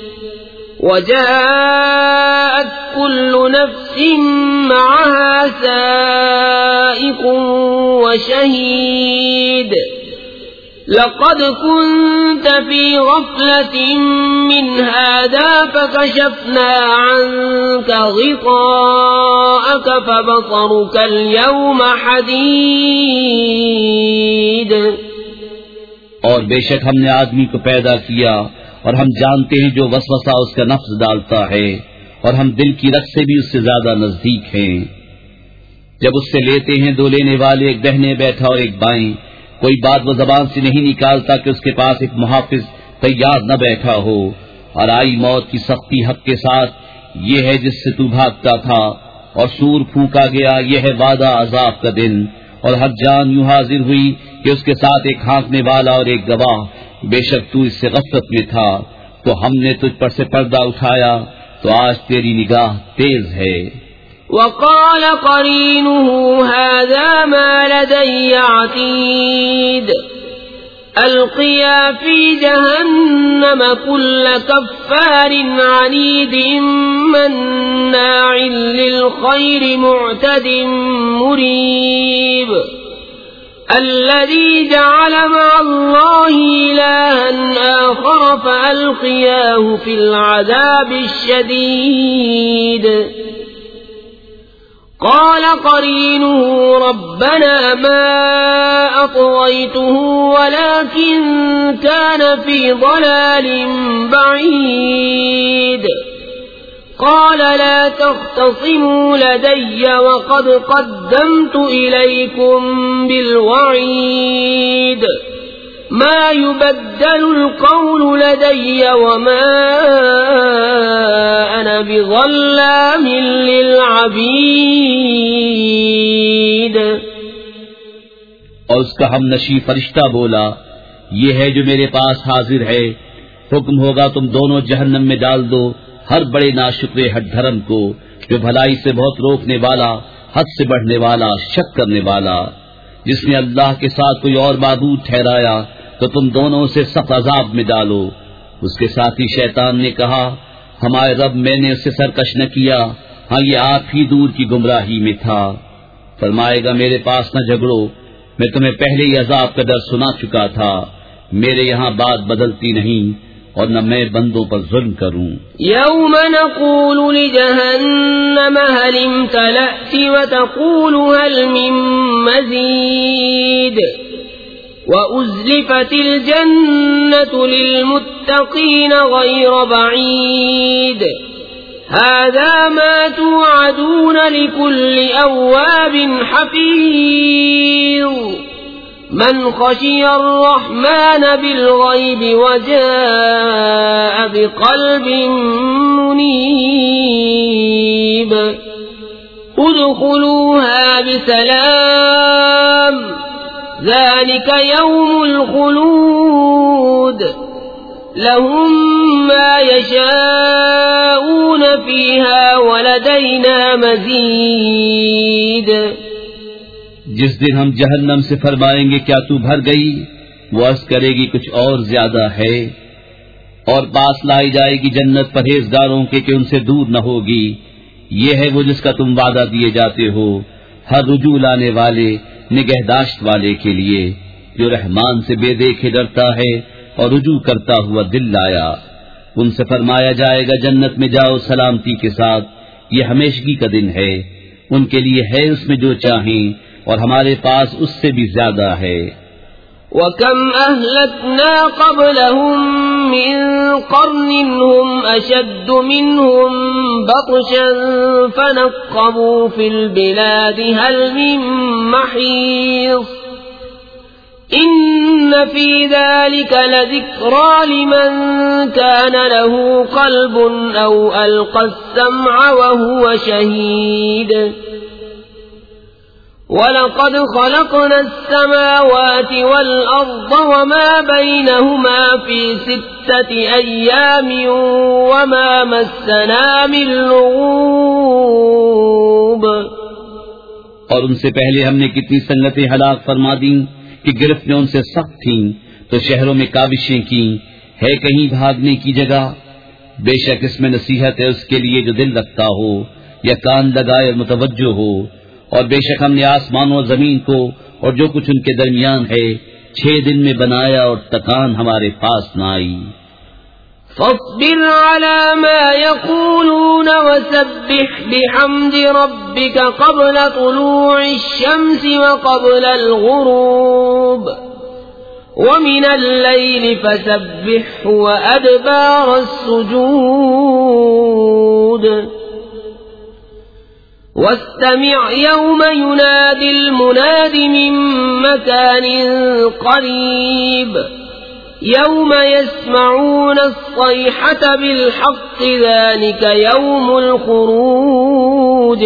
وجاءت كل نفس معها سائق وشهيد. لقد كنت في غفلة من هذا فكشفنا عنك غطاءك فبصرك اليوم حديد. اور بے شک ہم نے آدمی کو پیدا کیا اور ہم جانتے ہیں جو وسوسہ اس کا نفس ڈالتا ہے، اور ہم دل کی رگ سے بھی اس سے زیادہ نزدیک ہیں. جب اس سے لیتے ہیں دو لینے والے، ایک دہنے بیٹھا اور ایک بائیں، کوئی بات وہ زبان سے نہیں نکالتا کہ اس کے پاس ایک محافظ تیار نہ بیٹھا ہو. اور آئی موت کی سختی حق کے ساتھ، یہ ہے جس سے تو بھاگتا تھا. اور سور پھونکا گیا، یہ ہے وعدہ عذاب کا دن. اور ہر جان یوں حاضر ہوئی کہ اس کے ساتھ ایک ہانکنے والا اور ایک گواہ. بے شک تو اس سے غفلت میں تھا، تو ہم نے تجھ پر سے پردہ اٹھایا، تو آج تیری نگاہ تیز ہے. وقال قرينه هذا ما لدي عتيد. ألقيا في جهنم كل كفار عنيد مناع للخير معتد مريب. الذي جعل مع الله إلها آخر فألقياه في العذاب الشديد. قال قرينه ربنا ما أطغيته ولكن كان في ضلال بعيد. قال لا تختصموا لدي وقد قدمت إليكم بالوعيد. ما يبدل القول لدي وما أنا بظلام للعبيد. اور اس کا ہم نشی فرشتہ بولا، یہ ہے جو میرے پاس حاضر ہے. حکم ہوگا تم دونوں جہنم میں ڈال دو ہر بڑے ناشکرے ہٹ دھرم کو، جو بھلائی سے بہت روکنے والا، حد سے بڑھنے والا، شک کرنے والا. جس نے اللہ کے ساتھ کوئی اور معبود ٹھہرایا تو تم دونوں اسے سخت عذاب میں ڈالو. اس کے ساتھی شیطان نے کہا، ہمارے رب میں نے اسے سرکش نہ کیا، ہاں یہ آپ ہی دور کی گمراہی میں تھا. فرمائے گا میرے پاس نہ جھگڑو، میں تمہیں پہلے ہی عذاب کا ڈر سنا چکا تھا، میرے یہاں بات بدلتی نہیں اور نہ میں بندوں پر ظلم کروں۔ یوم نقول لجہنم هل امتلأت وتقول هل من مزید وأزلفت الجنة للمتقين غير بعيد هذا ما توعدون لكل أواب حفيظ من خشي الرحمن بالغيب وجاء بقلب منيب ادخلوها بسلام ذلك يوم الخلود لهم ما يشاءون فيها ولدينا مزيد۔ جس دن ہم جہنم سے فرمائیں گے کیا تو بھر گئی، وہ عرض کرے گی کچھ اور زیادہ ہے، اور پاس لائی جائے گی جنت پرہیزگاروں کے کہ ان سے دور نہ ہوگی، یہ ہے وہ جس کا تم وعدہ دیے جاتے ہو، ہر رجوع لانے والے نگہداشت والے کے لیے جو رحمان سے بے دیکھے ڈرتا ہے اور رجوع کرتا ہوا دل لایا۔ ان سے فرمایا جائے گا جنت میں جاؤ سلامتی کے ساتھ، یہ ہمیشگی کا دن ہے، ان کے لیے ہے اس میں جو چاہیں اور ہمارے پاس اس سے بھی زیادہ ہے۔ وَكَمْ أَهْلَكْنَا قَبْلَهُمْ مِنْ قَرْنٍ هُمْ أَشَدُّ مِنْهُمْ بَطْشًا فَنَقَّبُوا فِي الْبِلَادِ هَلْ مِنْ مَحِيصٍ إِنَّ فِي ذَلِكَ لَذِكْرَى لِمَنْ كَانَ لَهُ قَلْبٌ أَوْ أَلْقَى السَّمْعَ وَهُوَ شَهِيدٌ وَلَقَدْ خَلَقْنَا السَّمَاوَاتِ وَالْأَرْضَ وَمَا بَيْنَهُمَا فِي سِتَّةِ أَيَّامٍ وَمَا مَسَّنَا مِن لُغُوبٍ۔ اور ان سے پہلے ہم نے کتنی سنگتیں ہلاک فرما دیں کہ گرفتیں ان سے سخت تھیں تو شہروں میں کاوشیں کی، ہے کہیں بھاگنے کی جگہ؟ بے شک اس میں نصیحت ہے اس کے لیے جو دل رکھتا ہو یا کان لگائے اور متوجہ ہو، اور بے شک ہم نے آسمانوں اور زمین کو اور جو کچھ ان کے درمیان ہے چھ دن میں بنایا اور تکان ہمارے پاس نہ آئی۔ فاصبر على ما يقولون وسبح بحمد ربك قبل طلوع الشمس وقبل الغروب ومن الليل فسبحه وأدبار السجود واستمع يوم ينادي المناد من مكان قريب يوم يسمعون الصيحة بالحق ذلك يوم الخروج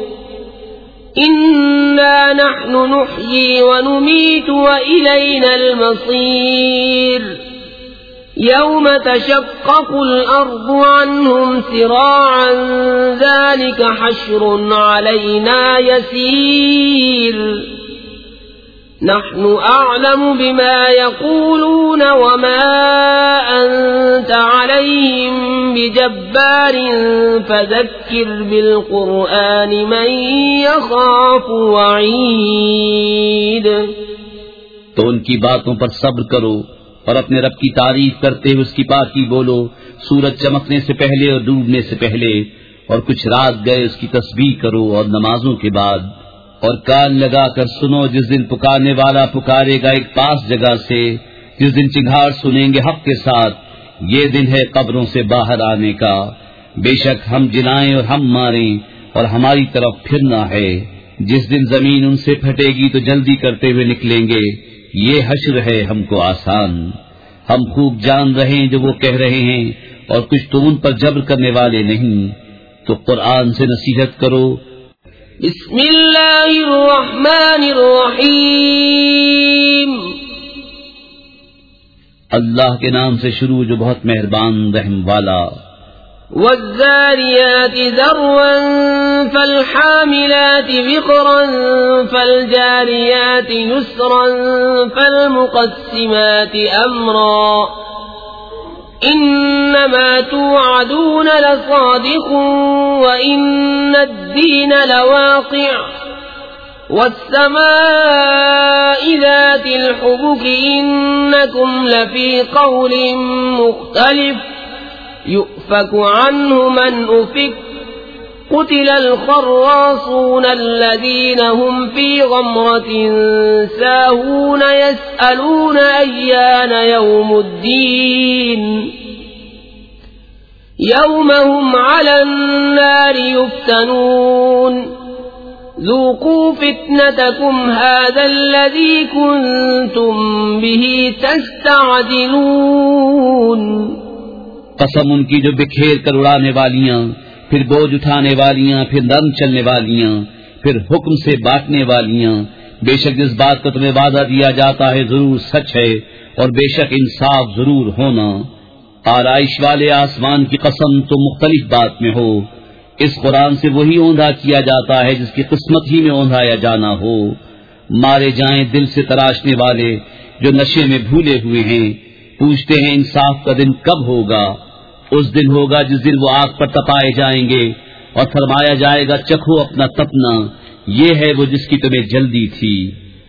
إنا نحن نحيي ونميت وإلينا المصير يوم تشقق الأرض عنهم سراعا ذلك حشر علينا يسير نحن أعلم بما يقولون وما أنت عليهم بجبار فذكر بالقرآن من يخاف وعيد۔ تو ان کی باتوں پر صبر کرو اور اپنے رب کی تعریف کرتے ہوئے اس کی پاکی بولو، سورج چمکنے سے پہلے اور ڈوبنے سے پہلے، اور کچھ رات گئے اس کی تسبیح کرو اور نمازوں کے بعد، اور کان لگا کر سنو جس دن پکارنے والا پکارے گا ایک پاس جگہ سے، جس دن چنگھاڑ سنیں گے حق کے ساتھ، یہ دن ہے قبروں سے باہر آنے کا، بے شک ہم جلائیں اور ہم ماریں اور ہماری طرف پھرنا ہے، جس دن زمین ان سے پھٹے گی تو جلدی کرتے ہوئے نکلیں گے، یہ حشر ہے ہم کو آسان، ہم خوب جان رہے ہیں جو وہ کہہ رہے ہیں اور کچھ تو ان پر جبر کرنے والے نہیں، تو قرآن سے نصیحت کرو۔ بسم اللہ الرحمن الرحیم، اللہ کے نام سے شروع جو بہت مہربان رحم والا۔ والذاریات ذروا فالحاملات وقرا فالجاریات یسرا فالمقسمات امرا انما توعدون لصادق وان الدین لواقع والسماء ذات الحبك إنكم لفي قول مختلف يؤفك عنه من أفك قتل الخراصون الذين هم في غمرة ساهون يسألون أيان يوم الدين يوم هم على النار يفتنون ذوقوا فتنتكم هذا الذي كنتم به تستعجلون. قسم ان کی جو بکھیر کر اڑانے والیاں، پھر بوجھ اٹھانے والیاں، پھر نرم چلنے والیاں، پھر حکم سے بانٹنے والیاں. بے شک جس بات کو تمہیں وعدہ دیا جاتا ہے ضرور سچ ہے، اور بے شک انصاف ضرور ہونا. آرائش والے آسمان کی قسم تو مختلف بات میں ہو. اس قرآن سے وہی اوندھا کیا جاتا ہے جس کی قسمت ہی میں اوندھایا جانا ہو. مارے جائیں دل سے تراشنے والے جو نشے میں بھولے ہوئے ہیں. پوچھتے ہیں انصاف کا دن کب ہوگا؟ اس دن ہوگا جس دن وہ آگ پر تپائے جائیں گے اور فرمایا جائے گا چکھو اپنا تپنا، یہ ہے وہ جس کی تمہیں جلدی تھی.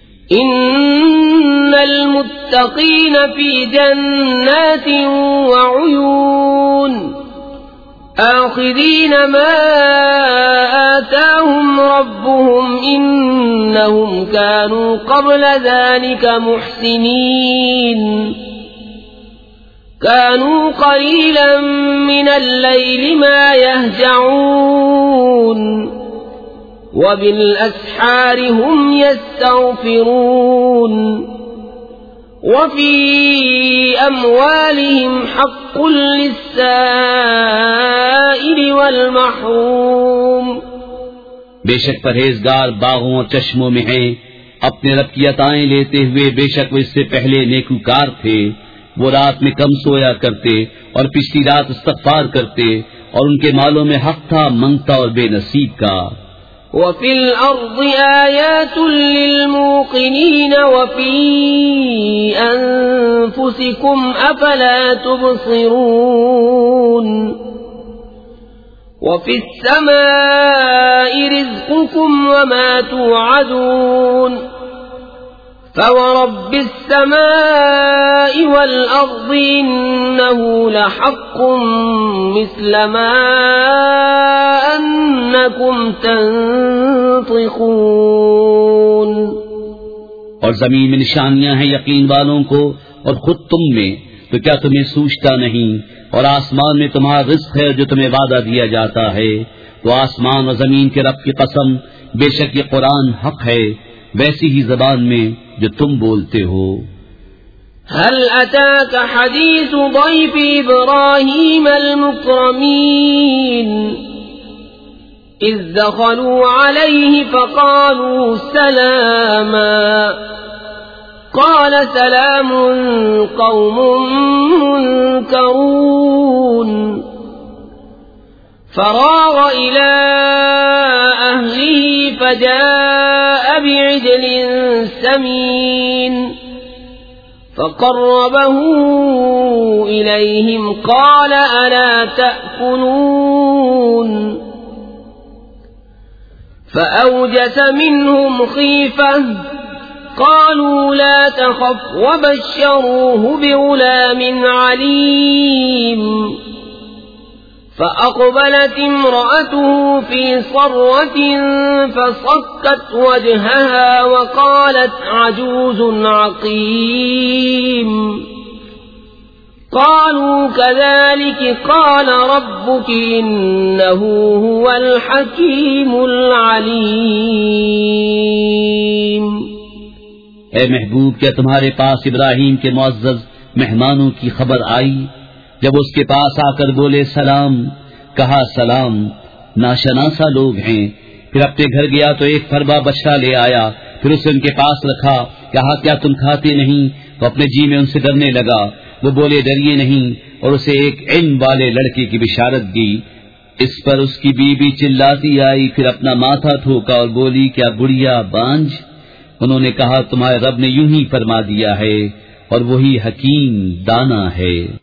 ان المتقین فی جنات وعیون آخذین ما آتاهم ربهم انہم كانوا قبل ذلك محسنین كانوا قليلا من الليل ما يهجعون وبالأسحار هم يستغفرون وفي أموالهم حق للسائل والمحروم. بے شک پرہیزگار باغوں اور چشموں میں ہیں، اپنے رب کی عطائیں لیتے ہوئے. بے شک وہ اس سے پہلے نیکوکار تھے. وہ رات میں کم سویا کرتے اور پچھلی رات استغفار کرتے، اور ان کے مالوں میں حق تھا منگتا اور بے نصیب کا. وفي الأرض آيات للموقنين وفي أنفسكم أفلا تبصرون. وفي السماء رزقكم وما توعدون فورب السماء والأرض إنه لحق مثل ما أنكم تنطقون. اور زمین میں نشانیاں ہیں یقین والوں کو اور خود تم میں، تو کیا تمہیں سوچتا نہیں؟ اور آسمان میں تمہارا رزق ہے جو تمہیں وعدہ دیا جاتا ہے. تو آسمان اور زمین کے رب کی قسم، بے شک یہ قرآن حق ہے ویسی ہی زبان میں جو تم بولتے ہو. هل أتاك حديث ضيف إبراهيم المكرمين إذ دخلوا عليه فقالوا سلاما قال سلام قوم منكرون فراغ إلى أهله فجاء بعجل سمين فقربه إليهم قال ألا تأكلون فأوجس منهم خيفة قالوا لا تخف وبشروه بغلام عليم فأقبلت امرأته في صرة فصكت وجهها وقالت عجوز عقيم قالوا كذلك قال ربك إنه هو الحكيم العليم. اے محبوب، کیا تمہارے پاس ابراہیم کے معزز مہمانوں کی خبر آئی؟ جب اس کے پاس آ کر بولے سلام، کہا سلام، ناشناسا لوگ ہیں. پھر اپنے گھر گیا تو ایک پھربا بچڑا لے آیا، پھر اسے ان کے پاس رکھا. کہا کیا تم کھاتے نہیں؟ تو اپنے جی میں ان سے ڈرنے لگا. وہ بولے ڈریے نہیں، اور اسے ایک علم والے لڑکے کی بشارت دی. اس پر اس کی بیوی چلاتی آئی، پھر اپنا ماتھا ٹھوکا اور بولی کیا گڑیا بانجھ؟ انہوں نے کہا تمہارے رب نے یوں ہی فرما دیا ہے، اور وہی حکیم دانا ہے.